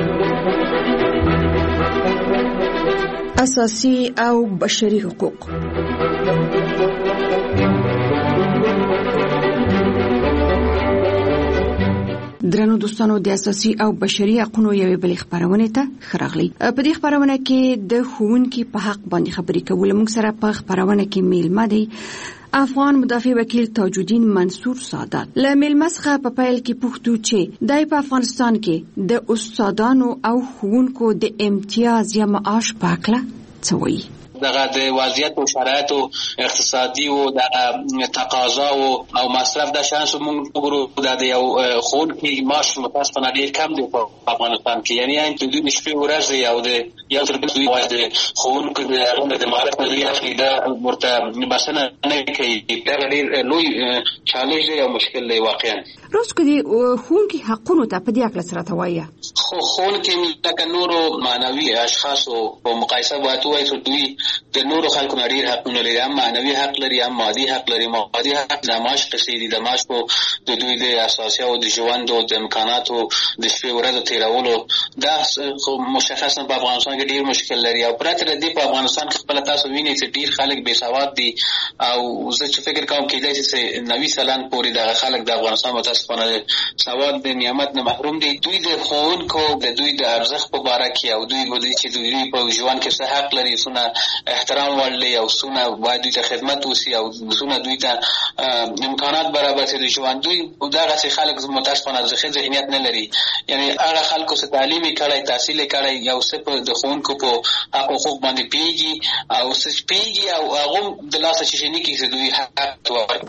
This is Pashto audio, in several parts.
اساسي او بشري حقوق. درنو دوستانو، د اساسي او بشري حقوقو یوې بلې خبرونه ته خراغلی. په دې خبرونه کې د ښوونکي په حق باندې خبرې کول. موږ سره په خبرونه کې میلمه دی افغان مدافع وکیل تاج الدین منصور سادات. له میلمه څخه په پیل کې پوښتو چې دای په افغانستان کې د استادانو او ښوونکو د امتیاز یا معاش په اړه څه وایي. دغه د وضعیت او شرایط او اقتصادي او د تقاضا او مصرف د شانس موږ وګورو د یو ښوونکي معاش متاسفانه ډیر کم دی په افغانستان کې. یعنی د دوی شپې ورځې او د یو تر بل دوی د ښوونکو د معرفت لري دا ورته بسنه نه کوي. دا ډیر لوی چالش دی او مشکل دی واقعا. روز کې د ښوونکي حقونو ته په دې اړه سره توایه. خو ښوونکي لکه نورو معنوي اشخاصو په مقایسه وایي چې دوی د نورو خلکو نه ډیر حقونه لري. هم معنوي حق لري، هم مادي حق لري. مادي حق د معاش قصې دي، د معاش په د دوی د اساسي او د ژوند او د امکاناتو د شپې ورځې تیرولو دا مشخصا په افغانستان کې ډیر مشکل لري. او پرته له دې په افغانستان کې خپل تاسو وینئ چې ډیر خلک بې سواد دي او زه چې فکر کوم کېدای شي چې 90% پورې د خلک د افغانستان متاسفانه سواد د نعمت نه محروم دي. دوی د ښوونکو د دوی د ارزښت په باره کې او دوی ودی چې دوی په ژوند کې څه حق لري، څونه احترام ولري او څونه باید دوی ته خدمت وشي او څونه دوی ته امکانات برابر شي د ژوند. دوی دغه خلک متاسفانه ذهنیت نه لري. یعنی هغه خلکو چې تعلیم کړی، تحصیل کړی، یو څه په د ښوونکو په حقوق باندې پیږي او څه پیږي او هغه د لاسه چې نه کیږي دوی حق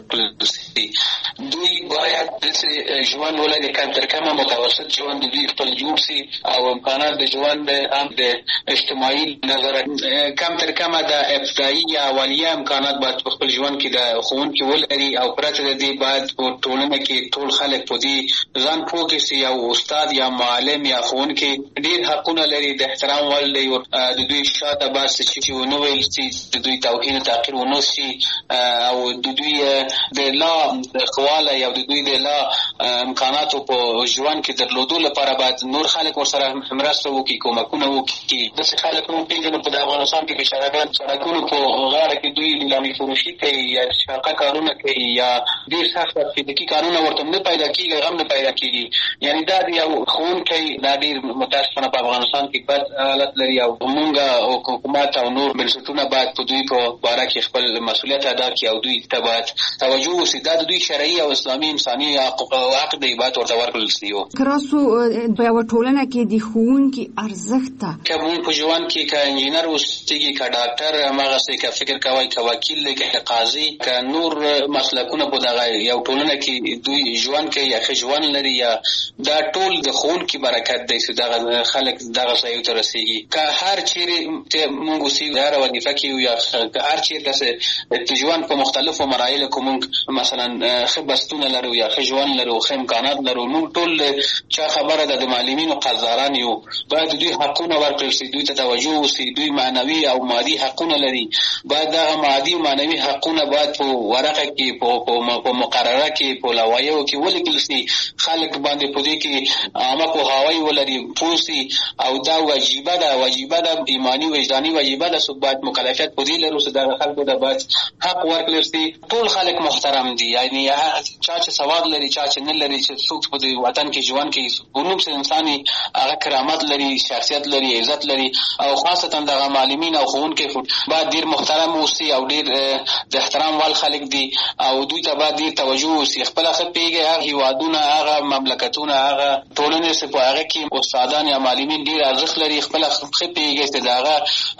ورکړي. دوی باید د ژوند ولري کم تر کمه متوسط ژوند دوی خپل جوړ شي او امکانات د ژوند هم د اجتماعي نظر کم تر کمه د ابتدایي یا اولیه امکانات باید په خپل ژوند کې د ښوونکي ولري. او پرته د دې باید په ټولنه کې ټول خلک په دې ځان پوه کړي چې یو استاد یا معلم یا ښوونکي ډېر حقونه لري، د احترام وړ دی. د دوی شاته باید چې ونه ویل شي، د دوی توهین او تحقیر ونه شي او د دوی د لا خواله یا د دوی د لا امکاناتو په ژوند کې درلودو لپاره باید نور خلک ورسره مرسته وکړي، کومکونه وکړي. داسې خلک موږ پېژنو په افغانستان کې بېچارهګان سړکونو په غاړه کې دوی نیلامي فروشي کوي یا شاقه کارونه کوي یا ډېر سخت فزیکي کارونه ورته نه پیدا کېږي، هم نه پیدا کېږي. یعنی دا د یو ښوونکی دا ډېر متاسفانه په افغانستان کې بد حالت لري او موږ حکومت او نور بنسټونه باید په دوی په باره کې خپل مسؤلیت ادا کړي او دوی ته باید توجه وشي. دا د دوی شرعي او اسلامي انساني حق دی، باید ورته ورکړل شي. که راسو په یوه ټولنه کې د ښوونکي ارزښت ته که موږ په ژوند کې که انجینر اوسېږي، که ډاکټر، هماغسې که فکر کوئ، که وکیل دی، که قاضي، که نور مسلکونه په دغه یو ټولنه کې دوی ژوند کوي یا ښه ژوند لري، یا دا ټول د ښوونکي برکت دی چې دغه خلک دغه ځایو ته رسېږي. که هر چیرې موږ اوسېږو، هره وظیفه کې یو یا هر چیرې داسې د ژوند په مختلفو مراحلو کې موږ مثلا ښه بستونه لرو یا ښه ژوند لرو، ښه امکانات لرو، موږ ټول چا خبره ده د معلمینو قدردان یو. باید دوی حقونه ورکړل شي، دوی ته توجه وشي. دوی معنوي او مادي حقونه لري، باید دغه مادي او معنوي حقونه باید په ورقه کې په مقرره کې په لوایحو کې ولیکل شي. خلک باندې په دې کې عامه پوهاوی ولري، پوه شي او دا واجبه ده ایماني وجداني واجبه ده. باید مکلفیت په دې لرو چې دغه خلکو ته باید حق ورکړل شي. ټول خلک محترم دي، یعنی چا چې سواد لري، چا چې نه لري، چې څوک په دې وطن کې ژوند کوي ونوم چې انساني هغه کرامت لري، شخصیت لري، عزت لري. او خاصتا دغه معلمین او ښوونکي باید ډېر محترم اوسي او ډېر د احترام وړ خلک دي او دوی ته باید ډېر توجه وشي. خپله ښه پوهېږي هغه هېوادونه، هغه مملکتونه، هغه ټولنې چې په هغه کې استادان یا معلمین ډېر ارزښت لري. خپله ښه پوهېږي چې د هغه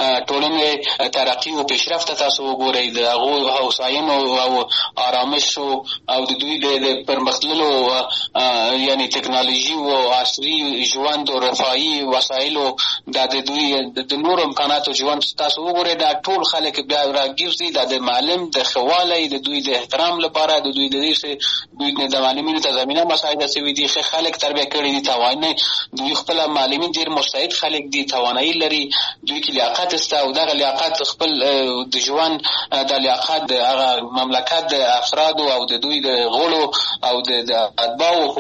ټولنې ترقي او پیشرفت ته تاسو وګورئ، د هغو هوساینو او آرامشو او د دوی د پرمختللو یعنی ټکنالوژي او عصري ژوند او رفاهي وسایلو د دوی د نورو امکاناتو ژوند تاسو وګورئ. دا ټول خلک بیا راګرځي د معلم د ښه والی، د دوی د احترام لپاره، د دوی د دې چې دوی د معلمینو ته زمینه مساعده شوي دي، ښه خلک تربیه کړي دي، توانایي دوی خپله معلمین ډېر مستعد خلک دي، توانایي لري، دوی کې لیاقت شته او دغه لیاقت خپل د ژوند د لیاقت د هغه مملکت د افرادو او د دوی د غړو او د اتباعو په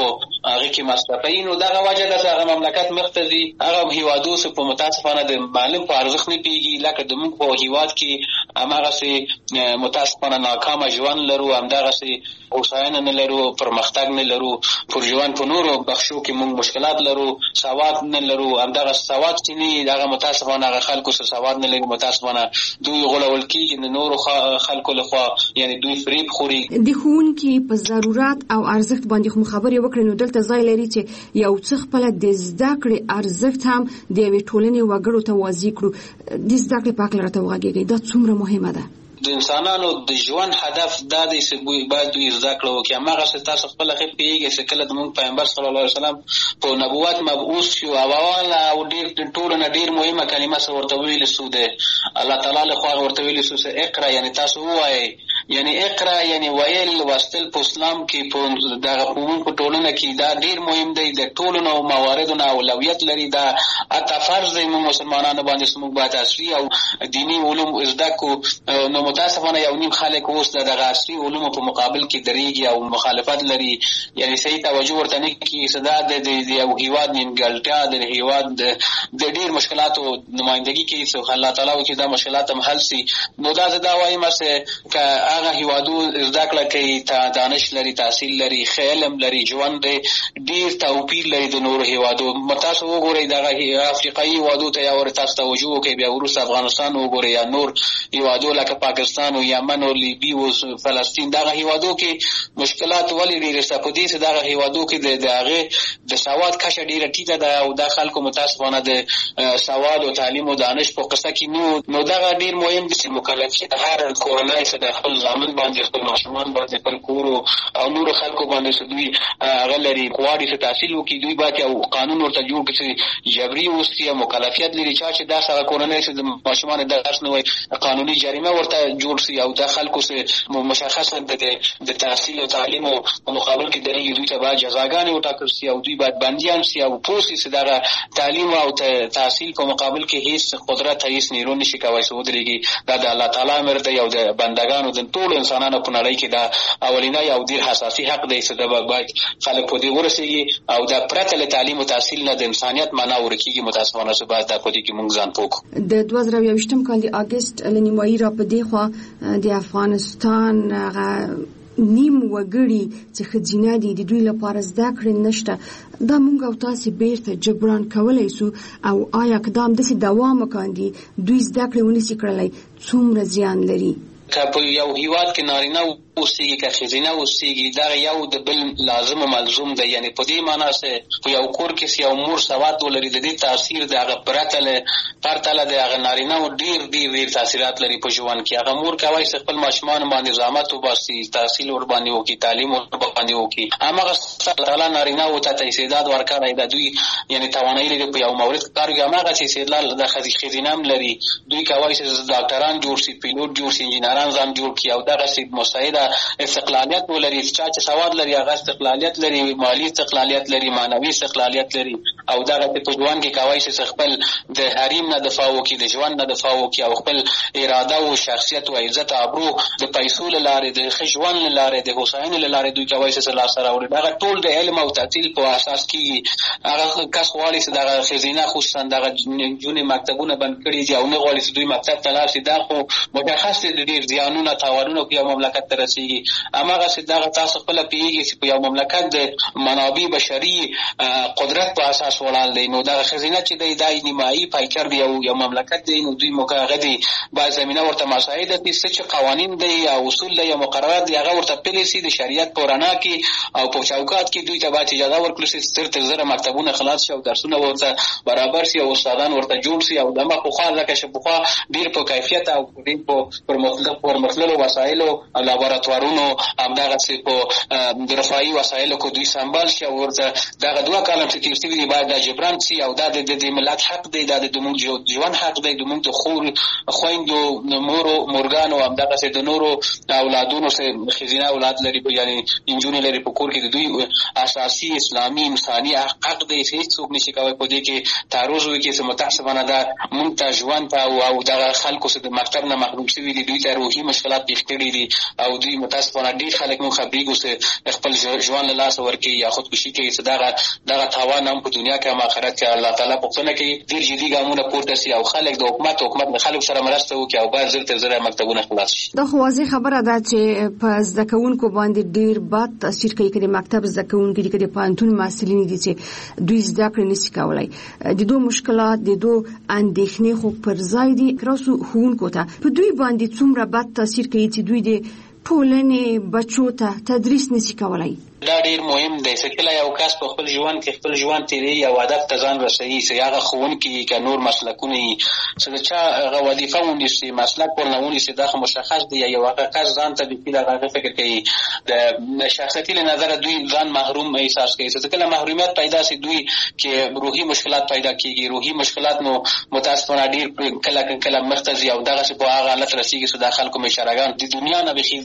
هغه کې مصرفي نو دغه وجه ده هغه مملکت مختزي هغه هیوادو څخه په متاسفانه د معلوم په ارزښت نه پیږي لکه د موږ په هیواد کې هغه سي متاسفانه ناکامه ژوند لرو همدغه سي اوساینه نه لرو پرمختګ نه لرو پر ژوند په نورو بخشو کې موږ مشکلات لرو سواد نه لرو همدغه سواد چې نه دغه متاسفانه هغه خلکو سره سواد نه لري متاسفانه دوی غولول کېږي د نورو خلکو لخوا یعنی دوی فریب خوري د ښوونکي په ضرورت او ارزښت باندې خو خبرې وکړې نو دلته ځای لري چې یو څه خپل د زده کړې ارزښت هم د یوې ټولنې وګړو ته واضح کړو د زده کړې په اړه راته وغږیږئ دا څومره مهمه ده د انسانانو د ژوند هدف دا دی چې باید دوی زده کړه وکړي هماغه چې تاسو خپل ښه پوهېږئ چې کله زموږ پیغمبر صلی الله علیه وسلم په نبوت مبعوث شو او ډېر ټولو نه ډېر مهمه کلمه څه ورته ویلې سو دی الله تعالی له خوا ورته ویلې سو چې اقرا یعنی تاسو ووایئ یعنی اقرا یعنی ویل لوستل په اسلام کې په دغه په ټولنه کې دا ډېر مهم دی د ټولو نو مواردو نه اولویت لري دا اته فرض دی مسلمانانو باندې موږ باید عصري او دینی علوم زده کړو نو متاسفانه یو نیم خلک اوس دغه عصري علومو په مقابل کې درېږي او مخالفت لري یعنی صحیح توجه ورته نه کوي چې دا د یو هیواد نیمګړتیا د هیواد د ډېر مشکلاتو نمایندګي کوي چې الله تعالی وکړي دا مشکلات هم حل شي نو دا زه دا وایم چې هغه هیوادو زده کړه کوي دانش لري تحصیل لري علم لري ژوند ډېر توپیر لري د نورو هیوادو تاسو وګورئ دغه افریقایي هیوادو ته یا ورته توجه وکړئ بیا وروسته افغانستان وګورئ یا نور هیوادو لکه پاکستان او یمن او لیبی او فلسطین دغه هیوادو کې مشکلات ولې ډېرې شته په دې چې دغه هیوادو کې د هغې د سواد کچه ډېره ټیټه ده او دا خلکو متاسفانه د سواد او تعلیم او دانش په قصه کې نو دغه ډېر مهم دي چې مکلفیت هر کورنۍ چې د خپل زامن باندې خپل ماشومان باندې خپل کور او نورو خلکو باندې چې دوی هغه لري غواړي چې تحصیل وکړي دوی باید یو قانون ورته جوړ کړي چې جبري اوسي یا مکلفیت لري چا چې داسې هغه کورنۍ چې د ماشومان درس نه وایي قانوني جریمه ورته جوړ شي او د خلکو سره مشخصا د تحصیل او تعلیم او مقابل کې درېږي دوی ته باید جزاګانې وټاکل شي او دوی باید بندیان شي او پوه شي چې دغه تعلیم او تحصیل په مقابل کې هیڅ قدرت هیڅ نیرو نشي کولی چې ودرېږي دا د الله تعالی امر دی او د بندګانو د ټولو انسانانو په نړۍ کې دا اولینی او ډېر حساسي حق دی چې دا باید خلک په دې ورسېږي او دا پرته له تعلیم او تحصیل نه د انسانیت معنا ورکېږي متاسفانه چې باید دا په دې کې موږ ځان پوه کړو د 2021 کال د اګست له نیمایي را په دې خوا د افغانستان نیم وګړي چې ښځینه دي د دوی لپاره زده کړې نشته دا موږ او تاسې بیرته جبران کولی سو او آیا اقدام داسې دوام وکاندي دوی زده کړې ونشي کړلی څومره زیان لري که په یو هیواد کې نارینه اوسېږي که ښځینه اوسېږي دغه یو د بل لازم و ملزوم دی یعنی په دې معنا چې په یو کور کې یو مور سواد ولري د دې تاثیر د هغه پرته له د هغه نارینه ډېر تاثیرات لري په ژوند کې هغه مور کولی چې خپل ماشومان باندې زحمت وباسي تحصیل ورباندې وکړي تعلیم ورباندې وکړي هماغه الله تعالی نارینه و ته استعداد ورکړی ده دوی یعنی توانایي لري په یو مورد کار وکړي هماغه چې استعداد د ښځینه هم لري دوی کولی چې ډاکټران جوړ شي پیلوټ جوړ شي انجینران ځان جوړ کړي او دغسې مستعده استقلالیت ولري چا چې سواد لري هغه استقلالیت لري مالي استقلالیت لري معنوي استقلالیت لري او دغه په ژوند کې کولی چې خپل د حریم نه دفاع وکړي د ژوند نه دفاع وکړي او خپل اراده او شخصیت او عزت ابرو د پیسو له لارې د ښه ژوند له لارې د هوساینې له لارې دوی کولی چې لاسته راوړي دغه ټول د علم او تحصیل په اساس کېږي هغه کس غواړي چې دغه ښځینه خصوصا دغه نجونې مکتبونه بند کړي دي او نه غواړي چې دوی مکتب ته لاړ شي دا خو مشخص دي د ډېر زیانونه تاوانونه په یو مملکت ته رسېږي هماغه چې دغه تاسو خپله پوهېږي چې په یو مملکت د منابع بشري قدرت په اساس ولاړ دی نو دغه ښځینه چې دی دا نیمایي پایکر دی یو مملکت دی نو دوی هغه دی باید زمینه ورته مساعده کړي څه چې قوانین دی یا اصول دی یا مقررات دی هغه ورته پلي شي د شریعت په رڼا کې او په چوکاټ کې دوی ته باید اجازه ورکړل شي چې تر زره مکتبونه خلاص شي او درسونه ورته برابر شي او استادان ورته جوړ شي او دغه پخوا ځکه چې پخوا ډېر په کیفیت او ډېر په پرمختللو وسایلو لابراتوارونو همدغسې په رفاهي وسایلو کې دوی سمبال شي او ورته دغه 2 کاله چې تېر شوي دي باید دا جبران شي او دا د ملت حق دی دا د موږ ژوند حق دی د موږ د خویندو مورو مورګانو همدغسې د نورو اولادونو چې ښځینه اولاد لري یعنې نجونې لري په کور کې د دوی اساسي اسلامي انساني حق دی چې هېڅوک نشي کولی په دې کې تعرض وکړي چې متاسفانه دا موږ ته ژوند ته او دغه خلکو چې د مکتب نه محروم شوي دي دوی ته روحي مشکلات پېښ کړي دي او دوی دوی متاسفانه ډیر خلک مو خبرېږو چې خپل ژوند له لاسه ورکوي یا خودکشي کوي چې دغه تاوان هم په دنیا کې هم آخرت کې الله تعالی پوښتنه کوي. ډیر جدي ګامونه پورته سي او خلک د حکومت له خلکو سره مرسته وکړي او باید زر تر زره مکتبونه خلاص شي. دا خو واضح خبره ده چې په زده کوونکو باندې ډیر بد تاثیر کوي چې مکتب زده کوونکي دي چې پوهنتون محصلین دي چې دوی زده کړې نشي کولای. د دوه مشکلات د دوه اندېښنې خو پر ځای دي کراسو ښوونکو ته په دوی باندې څومره بد تاثیر کوي چې دوی د ټولنې بچو ته تدریس نشي کولای. دا ډیر مهم دی چې کله یو کس په خپل ژوند تیری او هدف ته ځان رسوي چې هغه ښوونکي که نور مسلکونه وي چې د چا هغه وظیفه ونیسي مسلک ورنه ونیسي دا خو مشخص دی. یو هغه کس ځان ته د هغه فکر کوي د شخصیتي له نظره دوی ځان محروم احساس کوي چې کله محرومیت پیدا سي دوی کې روحي مشکلات پیدا کیږي. روحي مشکلات نو متاسفانه ډیر کله مختزي او دغه څه په هغه حالت رسیږي چې د خلکو مشرګان د دنیا نه به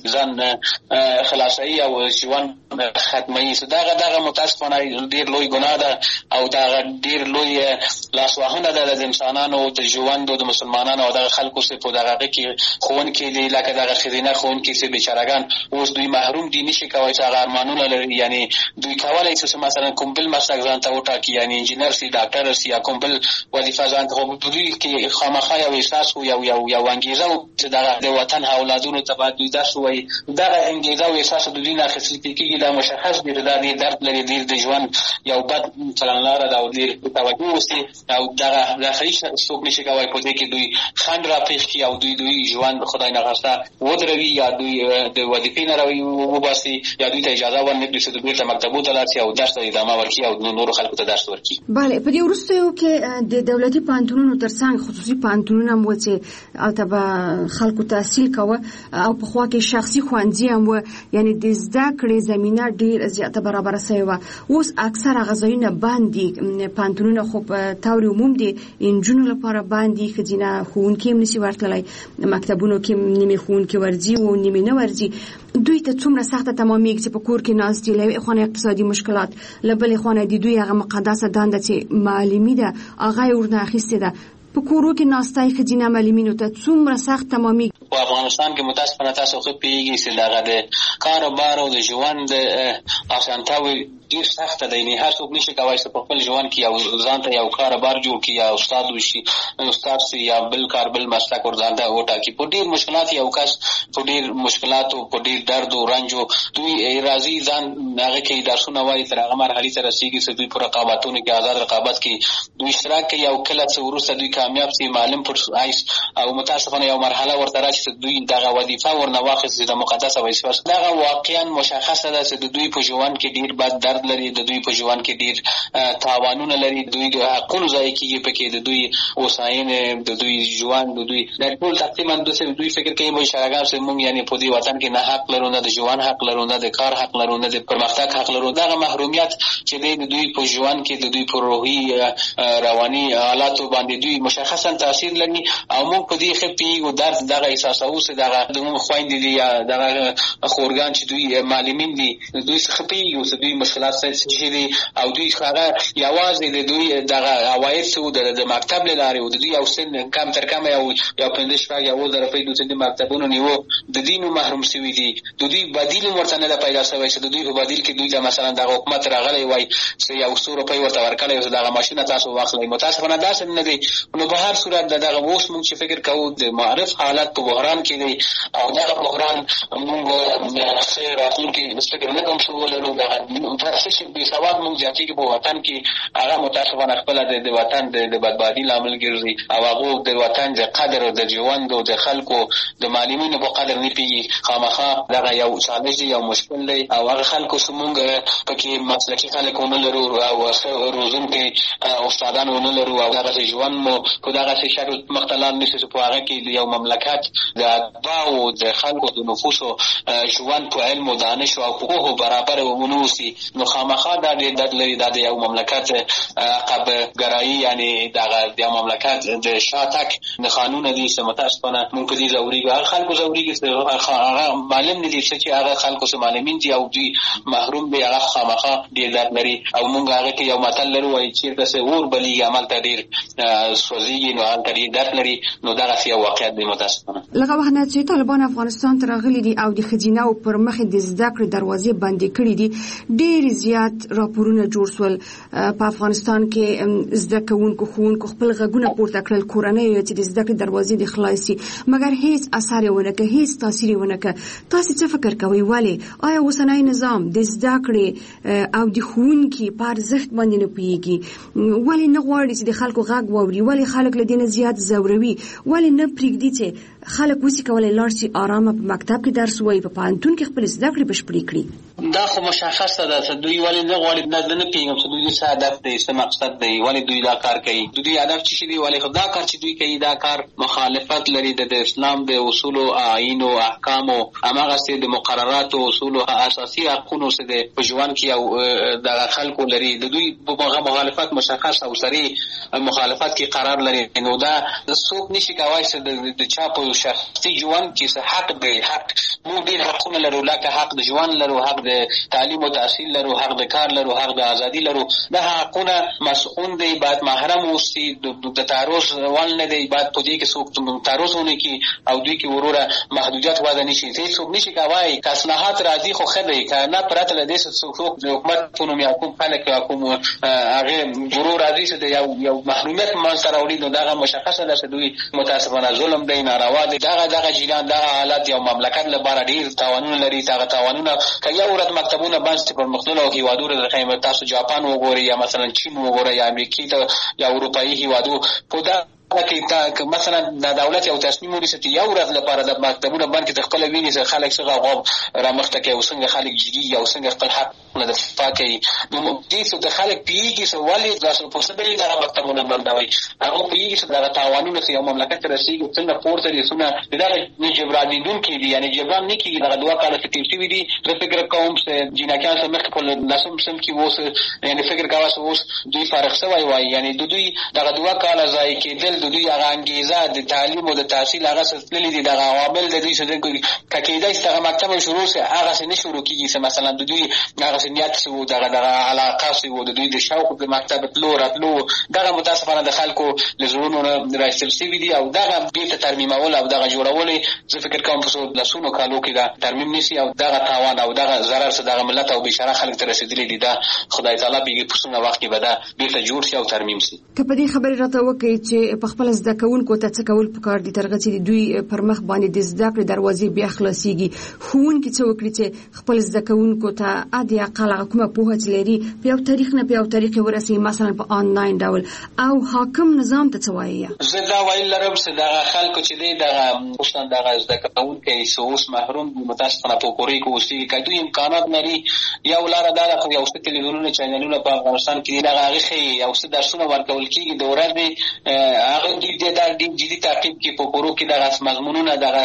ځان خلاصي او ژوند ختمي. دغه متاسفانه ډیر لوی ګناه ده او دا ډیر لوی لاسوهنه ده د انسانانو د ژوند او د مسلمانانو او د خلکو څخه په دغه کې ښوونکي دي لکه دغه خزینه ښوونکي چې بیچارهګان اوس دوی محروم دي نشي کوي چې هغه ارمانونه لري. یعنی دوی کولای شي مثلا کوم بل مسلک ځان ته وټاکي یعنی انجینر سي ډاکټر سي یا کوم بل وظیفه ځان ته دوی کې خامخا یو احساس او یو انګیزه چې د وطن اولادونو ته باید دوی درس وایي. دغه انګیزه او احساس د دوی نه اخیستل کېږي. دا مشخص دی دا ډېر درد لري ډېر د ژوند یو بد چلنلاره ده او ډېر توجه وسي او دغه هیڅ څوک نشي کولی په دې کې دوی خنډ راپېښ کړي او دوی ژوند خدای نخواسته ودروي یا دوی د وظیفې نه وباسي یا دوی ته اجازه ورنه کړي چې بیرته مکتبو ته لاړ شي او درس ته ادامه ورکړي او نورو خلکو ته درس ورکړي. بله په دې وروستیو کې د دولتي پوهنتونونو ترڅنګ خصوصي پوهنتونونه هم و چې هلته به خلکو تحصیل کوه او په خوا کې شخصي ښوونځي هم و یعنی د زده کړې زمینه ډېر زیاته برابره سوې وه. اوس اکثره هغه ځایونه بند دي پوهنتونونه خو په طور عموم دي نجونو لپاره بند دي ښځینه ښوونکي هم نشي ورتللی مکتبونو کې نیمې ښوونکي ورځي او نیمې نه ورځي. دوی ته څومره سخته تمامیږي چې په کور کې ناست دي له یوې خوا اقتصادي مشکلات له بلې خوا د دوی هغه مقدسه دنده چې معلمي ده هغه یې ورنه اخیستې ده. په کورو کې ناستای ښځینه معلمینو ته څومره سخت تمامیږي. په افغانستان کې متاسفانه تاسو خو پیږي چې دغه د کار او بار او د ژوند اسانتیاوې ډېر سخته ده. یعنې هر څوک نشي کولی چې په خپل ژوند کې یو ځان ته یو کار بار جوړ کړي یا استاد وشي استاد سي یا بل کار بل مسلک ورځان ته وټاکي. په ډېر مشکلات یو کس په ډېر مشکلاتو په ډېر درد او رنجو دوی راځي ځان هغه کې درسونه وایي تر هغه مرحلې ته رسېږي چې دوی په رقابتونو کې آزاد رقابت کې دوی اشتراک کوي او کله چې وروسته دوی کامیاب سي معلم پر آیس او متاسفانه یو مرحله ورته راشي چې دوی دغه وظیفه ورنه واخیستي د مقدسه وظیفه. دغه واقعا مشخصه ده چې د دوی په ژوند کې ډېر بد درد لري د دوی په ژوند کې ډېر تاوانونه لري دوی د حقونو ضایع کېږي پکې د دوی هوساینې د دوی ژوند د دوی ټول تقریبا دوی فکر کوي موږ شرګان چې موږ یعنی په دې وطن کې نه حق لرو نه د ژوند حق لرو نه د کار حق لرو نه د پرمختګ حق لرو. دغه محرومیت چې د دوی په ژوند کې د دوی په روحي رواني حالاتو باندې دوی مشخصا تاثیر لري او موږ په دې ښه پوهېږو درد دغه احساسوو چې دغه زموږ خویندې دي یا دغه خورګان چې دوی معلمین دي دوی څخه پوهېږو چې دوی مشکلات څه دي او دوی هغه یوازې د دوی دغه عواید څه د مکتب له لارې او د دوی یو سن کم تر کمه یو 15 شپږ یا 20 روپۍ د مکتبونو نیو د دې نو محروم شوي دي. د دوی بدیل ورته نه پیدا شوی چې د دوی په بدیل کې دوی ته مثلا دغه حکومت راغلی وای چې یو 100 روپۍ ورته ورکړی چې دغه ماشین تاسو واخلئ. متاسفانه داسې نه دی. نو په هر صورت دغه اوس موږ چې فکر کوو د معرف حالت په بحران کې دی او دغه بحران موږ څه راتلونکي فکر نه کوم چې ولرو دغه څه بې سواد موږ زیاتېږي په وطن کې هغه متاسفانه خپله د وطن د بدبادي لامل ګرځي او هغه د وطن د قدر او د ژوند او د خلکو د معلمینو په قدر نه پوهېږي. خامخا دغه یو چالش دی یو مشکل دی او هغه خلکو چې موږ پکې مسلکي خلک ونه لرو او روزونکي استادان ونه لرو او دغسې ژوند مو په دغسې شکل مخته لاړ نه شي چې په هغه کې د یو مملکت د اتباعو د خلکو د نفوسو ژوند په علم و دانش او پوهو برابر ونه اوسي. نو خامخا دا د لري د یو مملکت عقب ګرایي یعنی د مملکت د شاتک د قانون دي سمتاسپنه مونږ دي زوريګه خلکو زوريګه هغه معلوم دي چې هغه خلکو سم معلومین دي او دي محروم دي هغه خامخا ډیر درد لري او مونږ هغه کې یو متل لرو چې د څه اور بلی عمل ته ډیر سوځي نو هغه ډیر درد لري نو دا غوښه واقعیت دی متاسفانه. لکه وخت چې طالبان افغانستان ته راغلي دي او د خزینه او پر مخ د زده کړې دروازې بندې کړې دي ډیر زیات راپورونه جوړ شول په افغانستان کې زده کوونکو خپل غږونه پورته کړل کورنۍ چې د زده کړې دروازې د خلاصي مګر هیڅ اثر ونه کړ هیڅ تاثیر ونه کړ. تاسو څه فکر کوئ ولی آیا اوسنۍ نظام د زده کړې او د ښوونکي په ارزښت باندې نه پوهیږي ولی نه غواړي چې د خلکو غږ واوري ولی خلک له دې نه زیات زوروي ولی نه پرېږدي چې خلک وسی کولای لاړ شي آرامه په مکتب کې درس وایي په پوهنتون کې خپل زده کړې بشپړې کړي. دا خو مشخصه ده چې دوی ولی نه غواړي نه پیږم چې دوی څه هدف دی څه مقصد دی ولی دوی دا کار کوي دوی هدف چې دی ولی خدا کار چې دوی کوي دا کار مخالفت لري د اسلام د اصول او آیین او احکام او هغه څه د مقررات او اصول او اساسي حقوقو سره د پجوان کې او د خلکو لري د دوی په مخالفت مشخص او سری مخالفت کې قرار لري نو دا څوک نشي کوي چې د چا په شخصي ژوند کې حق دی حق مو ډیر حقونه لرو لکه حق د ژوند لرو حق د تعلیم او تحصیل لرو حق د کار لرو حق د ازادي لرو دا حقونه مسؤون دی بعد محرم اوسي د تعرض ول نه دی بعد په دې کې څوک تعرضونه کی او دوی کې وروره محدودیت وضع نشي څوک نشي کوي اصلاحات راځي خو خدای کنه پرته له دې څوک د حکومت په نوم یا کوم خلک کوم هغه ورور راځي چې یو محرومیت منځ راوړي نو دا مشخصه ده چې دوی متاسفانه ظلم دی ناروا دی دغه جیران دغه حالت یو مملکت لپاره ډیر تاوانونه لري تاوانونه که یو ورځ مکتبونه باندې په مختلفو هیوادونو د قیمت تاسو جاپان وګورئ یا مثلا چین وګورئ یا امریکا یا اروپایي هیوادو په دا کې مثلا د دولت یو تصمیم ونیسي چې یو ورځ لپاره د مکتبونو باندې د خپل ویني چې خلک څنګه را مخته کوي او څنګه خلک جدي او څنګه خپل حق نه دفاع کوي نو دې څه د خلک پیږي چې ولې تاسو په څه ډول د مکتبونو باندې هغه پیږي چې د قوانینو چې یو مملکت رسیږي څنګه پورته دي څنګه دغه جبرانیدون کې دي یعنی جبران نه کیږي دغه دوه کاله چې تیر شوي دي زه فکر کوم چې جناکان سره مخ په لاسم سم کې ووس یعنی فکر کوم چې اوس دوی فارغ شوی وای یعنی دوی دغه دوه کاله ځای کېدل دوی هغه انګیزه د تعلیم او د تحصیل هغه سلسله دي دغه عوامل د دې چې کېدای شي دغه مکتب شروع سي هغه څه نه شروع کیږي چې مثلا دوی هغه نیت سو دغه علاقه سو د دوی د شوق د مکتب تلو راتلو دغه متاسفانه د خلکو لزرونو راځل سی دي او دغه بیت ترمیمول او دغه جوړول زه فکر کوم په لاسونو کالو کې دا ترمیم نشي او دغه تاوان او دغه ضرر سره دغه ملت او بشاره خلک ته رسیدلی دي دا خدای تعالی به په څونه وخت کې به دا بیت جوړ شي او ترمیم شي. که په دې خبره راته وکړي چې په خپل زده کوونکو ته څه کول پکار دي ترغه چې دوی پر مخ باندې د زده کړې دروازې بیا خلاصيږي ښوونکي څه وکړي چې خپل زده کوونکو ته ادي اقل کومه پوهه لري په یو تاریخ نه په یو تاریخ ورسي مثلا په آنلاین ډول او حاکم نظام ته څه وایي زه دا ویل لرم چې دا خلکو چې دی دغه پښتون دغه زده کوونکي سوس محروم دي متاسفانه په کوري کې اوسي که دوی امکانات لري یو لار دا خو یو څه تلویزیونونه چینلونه په افغانستان کې دغه هغه یو څه درسونه ورکول کیږي د ورځې هغه دوی د جدي تعقیب کې په کورو کې دغه مضمونونه دغه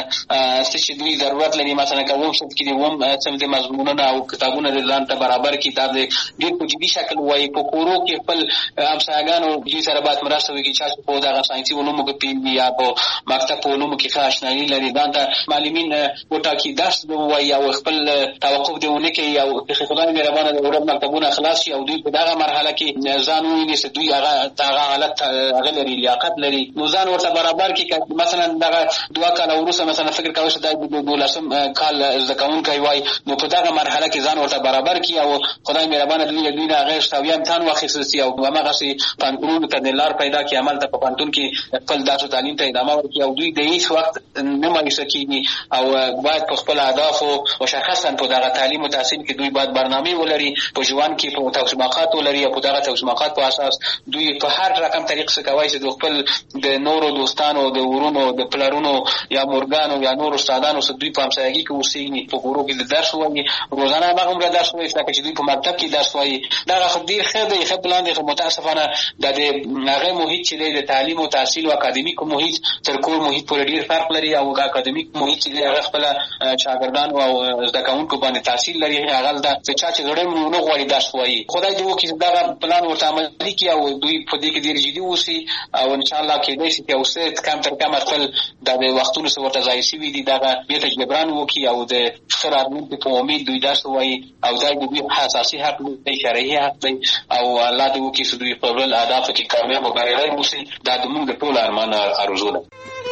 چې دوی ضرورت لري مثلا کوم څه کې دوم سم د مضمونونه او کتابونه د ځان ته برابر کتاب دې په جدي شکل وایي په کورو کې خپل همسایګانو دوی سره باید مرسته وکړي چې په دغه ساينسي علومو کې پیږي یا په مکتب په علومو کې خاصنایي لري دا د معلمین وټاکي درس وایي او خپل توقف دیونه کوي او خدای مهربانه د ورځ مکتبونه خلاص شي او دوی په دغه مرحله کې ځان ویني چې دوی هغه حالت هغه لري لیاقت لري نو ځان ورته برابر کې مثلا دغه دوه کاله وروسته مثلا فکر کوي چې د 12 کال زکون کوي وای نو په دغه مرحله کې ځان ورته برابر کی او خدای مهربانه دوی نه غیر ساوی امتحان واخیستي او هغه سي پانتون ته د لار پیدا کی عمل ته په پانتون کې خپل درس تعلیم ته ادامه ورکړي او دوی د هیڅ وخت نه مایوس کیږي او باید په خپل اهداف او مشخصا په دغه تعلیم او تحصیل کې دوی باید برنامه ولري په ژوند کې په توسماقات ولري او په دغه توسماقات په اساس دوی په هر رقم طریق څخه کوي چې خپل د نورو دوستانو د ورونو د پلرونو یا مورګانو یا نور استادانو سره دوی په همسایګي کې اوسېږي په کورو کې د درس وایي روزانه هغه درس وایي لکه چې دوی په مکتب کې درس وایي دا ډېر ښه دی ښه پلان دی. خو متاسفانه د هغه محیط چې دی د تعلیم او تحصیل او اکاډمیک محیط تر کور محیط پورې ډېر فرق لري او اکاډمیک محیط چې دی هغه خپله شاګردانو او زده کوونکو باندې تاثیر لري. هغه د چا چې زړه نه غواړي درس وایي خدای دې وکړي چې دغه پلان ورته عملي کړي او دوی په دې کې ډېر جدي واوسي او انشاءالله کېدای شي چې یو څه کم تر کمه خپل د وختونو څه ورته ضایع شوي دي دغه بېرته جبران وکړي او د ښه راتلونکي په امید دوی درس ووایي او دا د دوی اساسي حق دی شرعي حق دی او الله دې وکړي چې دوی په خپل اهدافو کې کامیاب او بریالي واوسي. دا زموږ د ټولو ارمان آرزو ده.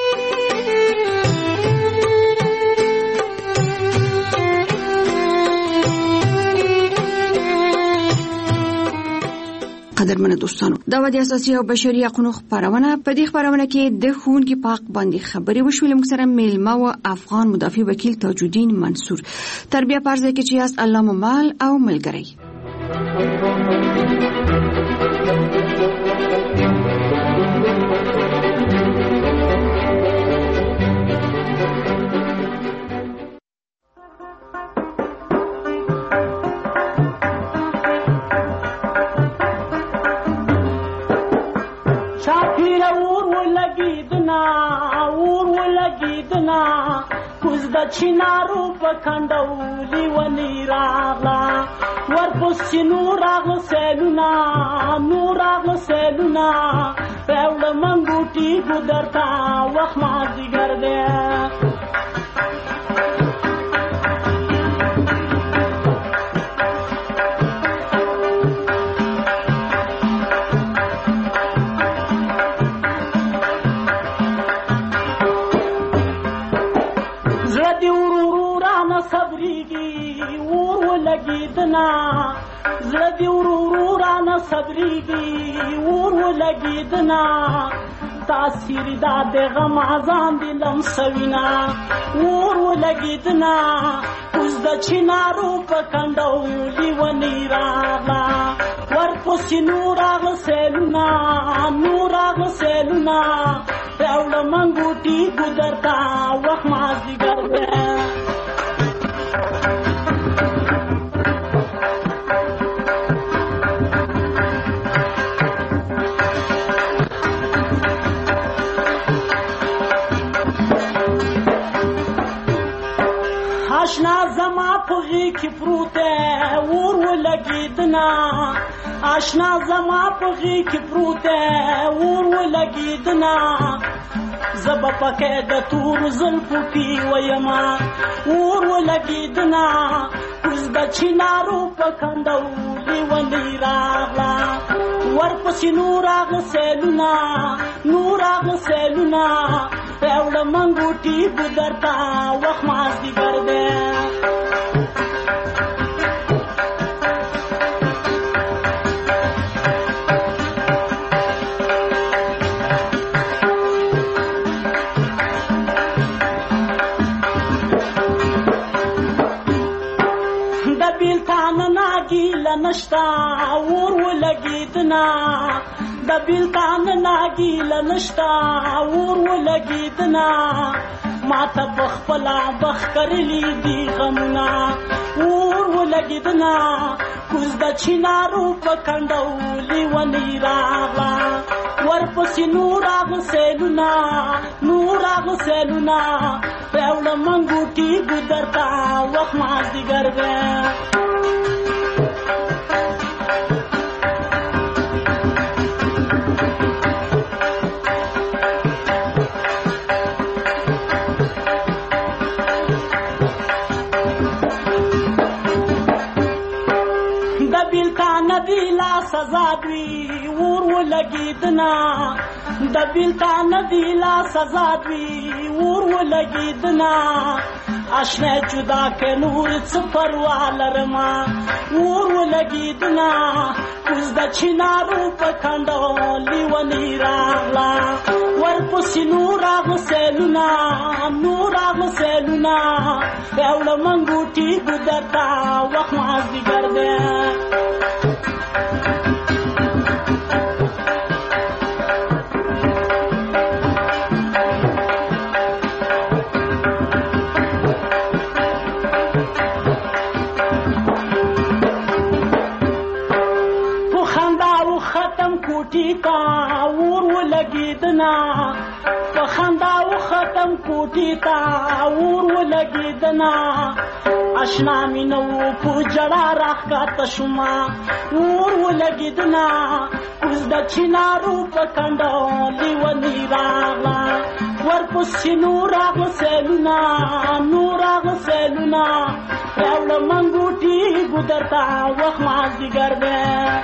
قدرمنو دوستانو دا د اساسي او بشري حقوقو خبرونه په دې خبرونه کې د ښوونکي په حق باندې خبرې وشولې. موږ سره میلمه و افغان مدافع وکیل تاج الدین منصور. تربیه پرځه کې چې یاست الله ممال او ملګری. چینارو پکندولی ونی راغلا ورپسې نور راغله سیلونه راوړه منګوټي ګودرته وخت مازدیګر دی. زړه دې ورو رانه صبرېږي ور ولګېدنه تاثیر دا د غم ځان دې لمسوینه ور ولګېدنه اوس د چینارو په کنډو لیونی راغله ورپسې نور راغله سیلونه راوړه منګوټي ګودرته وخت مازدیګر دی. آشنا زما په غېږ کې پروت دی ور ولګېدنه آشنا زما په غېږ کې پروت دی ور ولګېدنه زه به پکې د تورو زلفو کې ویمه ور ولګېدنه اوس د چینارو په کنډو لیونی راغله ورپسې نور راغله سیلونه راوړه منګوټي ګودرته وخت مازدیګر دی. د بیلتان ناګیله نشته ور ولګېدنه د بیلتان ناګیله نشته ور ولګېدنه ماته په خپله بخ کرلي دي غمونه ور ولګېدنه کوز د چینارو په کنډو لیونی راغله ورپسې نور راغله سیلونه راوړه منګوټي ګودرته وخت مازدیګر دی. سزا دوی ور ولګېدنه د بیلتان دی لا سزا دوی ور ولګېدنه آشنا جدا که نور څه پروا لرمه ور ولګېدنه اوس د چینارو په کنډو لیونی راغله ورپسې نور راغله سیلونه راوړه منګوټي ګودرته وخت مازدیګر دی. ور ولګیدنا په خندا و ختم کوټی تا ور ولګیدنا آشنا مینو په جړه راخاته شوما ور ولګیدنا اوس د چینارو په کندو لیونی راغلا ورپسې نور غسلونا راوړه منګوټي ګودرتا وخت مازدیګر دی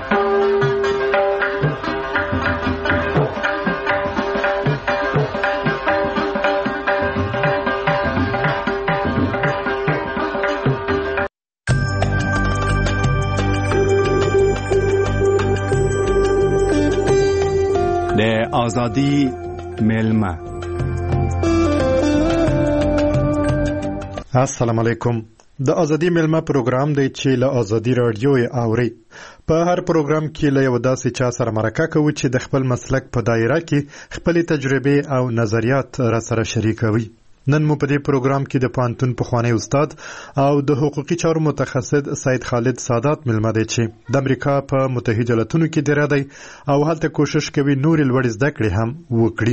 د آزادی میلمه. السلام علیکم. د ازادي میلمه پروګرام دی چې له ازادي رادیو اوري. په هر پروګرام کې له یو داسې چا سره مرکه کوي چې د خپل مسلک په دایره کې خپل تجربه او نظریات را سره شریکوي. نن مو په دې پروګرام کې د پانتون پخوانی استاد او د حقوقي چارو متخصص سید خالد سادات میلمه دی چې د امریکا په متحده ایالاتونو کې دی او هلته کوشش کوي نور لوړ زده کړې هم وکړي.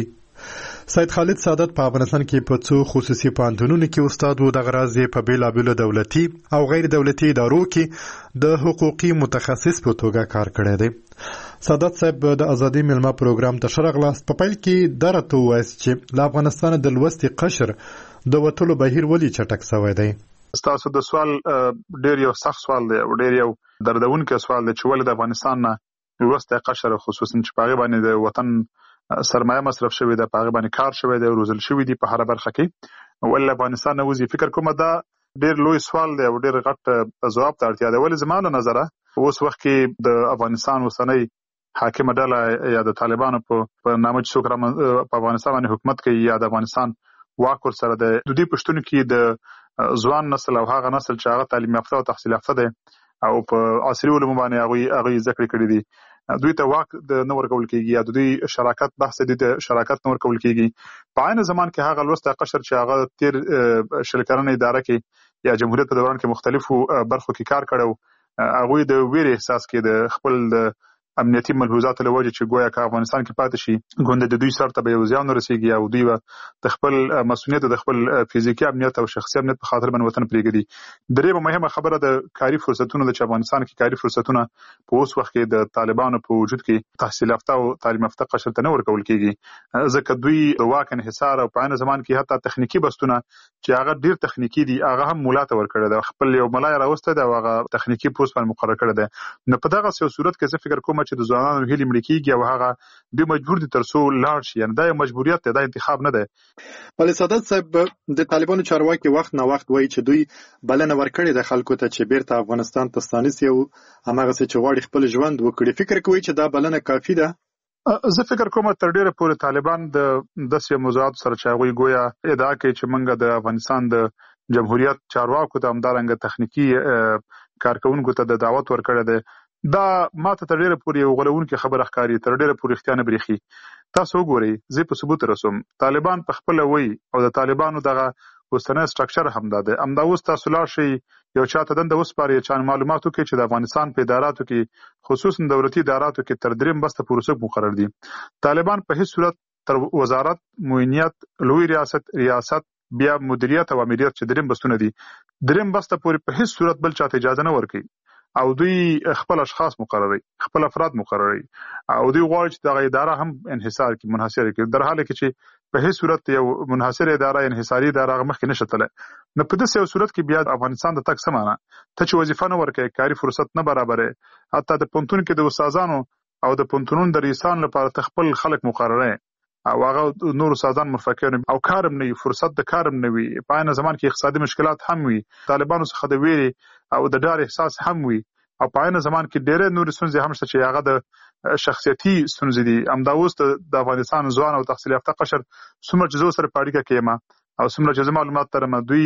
سید خالد سادات په افغانستان کې په څو خصوصي پوهنتونونو کې استاد و. د غرض په بیلابیلو دولتي او غیر دولتي ادارو کې د حقوقي متخصص په توګه کار کړی دی. سادات صاحب د ازادي میلمه پروګرام ته شرغلاست. په پیل کې درته وایي چې له افغانستان د لوستي قشر د وټلو بهیر ولې چټک شوی دی. تاسو د سوال ډیر یو سخت سوال دی او ډیر یو دردونکې سوال دی چې ولې د افغانستان نه لوستي قشر خصوصا چې په باندې د وطن سرمایه مصرف شوی ده، په هغه باندې کار شوی دی، روزل شوی دی په هر برخه کې، ولې افغانستان نه وځي. فکر کوم دا ډیر لوی سوال دی او ډیر غټ ځواب ته اړتیا ده. ولې زموږ نظر اوس وخت کې د افغانستان وسنۍ حاکم ډله یا د طالبانو په نامه چې څوک په افغانستان باندې حکومت کوي یا د افغانستان واک ورسره د دوی پښتون کې د ځوان نسل او هغه نسل چې هغه تعلیم یافته او تحصیل یافته دی او په عصري علومو باندې هغه ذکر کړی دی، دوی ته واک د نور کول کېږي یا دوی شراکت بحث دي د شراکت نور کول کېږي. په عین زمان کې هغه لوسته قشر چې هغه تیر شلکرنې اداره کې یا جمهوریت په دوران کې مختلفو برخو کې کار کړو، هغه د ویری احساس کې د خپل امنیتي ملحوظات له وجه چې ګویا که افغانستان کې پاتې شي ګوند د دوی سره ته به یو ځان ورسیږي او دوی د خپل مسؤلیت د خپل فزیکی امنیت او شخصي امنیت په خاطر باندې وطن پرېږدي. درېمه مهمه خبره د کاري فرصتونو د افغانستان کې کاري فرصتونه په اوس وخت کې د طالبانو په وجود کې تحصیل یافته او تعلیم یافته قشر ته نه ورکول کېږي، ځکه دوی د واک انحصار او په عین زمان کې حتی تخنیکی بستونه چې هغه ډیر تخنیکی دي هغه هم مولا ته ورکړی دی، خپل یو ملای راوسته دی او هغه تخنیکی پوسټ باندې مقرر کړی دی. نو په دغه صورت کې زه فکر کوم چې د ځوانانو هیلې مړ کېږي او هغه دوی مجبور دي ترڅو لاړ شي، یعنی دا یو مجبوریت دی، دا انتخاب نه دی. ولې سادات صاحب د طالبانو چارواکي وخت نه وخت وایي چې دوی بلنه ورکړې د خلکو ته چې بیرته افغانستان ته ستانسي او هماغه څه چې غواړي خپل ژوند وکړي. فکر کوي چې دا بلنه کافي ده؟ زه فکر کوم تر ډیره پورې طالبان د داسې موضوعات سره چې هغوی ګویا ادعا کوي چې موږ د افغانستان د جمهوریت چارواکو ته همدارنګه تخنیکی کارکونکو ته د دعوت ورکړی دی، دا ماته تر ډیره پورې یو غولونکې خبره ښکاري، تر ډیره پورې رښتیا نه بریښي. تاسو وګورئ، زه په ثبوت رسوم، طالبان په خپله وایي او د طالبانو دغه اوسنی سټرکچر همدا دی. همدا اوس تاسو لاړ شئ یو چاته دنده وسپارئ چا معلومات وکړي چې د افغانستان په اداراتو کې خصوصا دولتي اداراتو کې تر 3 بسته پورې څوک مقرر دي. طالبان په هیڅ صورت تر وزارت، معینیت، لوی ریاست بیا مدیریت او امریت چې 3 بستونه دي 3 بسته پورې په هیڅ صورت بل چاته اجازه نه ورکوي او دوی خپل اشخاص مقرري، خپل افراد مقرري او دوی غواړي چې دغه اداره هم انحصار کې منحصر کړي، در حاله کې چې په هیڅ صورت یو منحصر اداره انحصاري اداره مخکې نشي تللی. نو په داسې یو صورت کې بیا افغانستان د تک سمانه ته چې وظیفه نه ورکوي، کاري فرصت نه برابرې، حتی د پونتون کې د استادانو او د پونتونونو د رئیسانو لپاره خپل خلک مقرري او هغه نور استادان مرفقین او کارم نه وي، فرصت د کارم نه وي، په عین زمان کې اقتصادي مشکلات هم وي، طالبانو څخه د ویرې او د ډار احساس هم وي او په عین زمان کې ډېرې نور ستونزې هم شته چې هغه د شخصیتي ستونزې دي. همدا اوس د افغانستان ځوان او تحصیل یافته قشر څومره چې زه سره په اړیکه کې یم او څومره چې زه معلومات لرم، دوی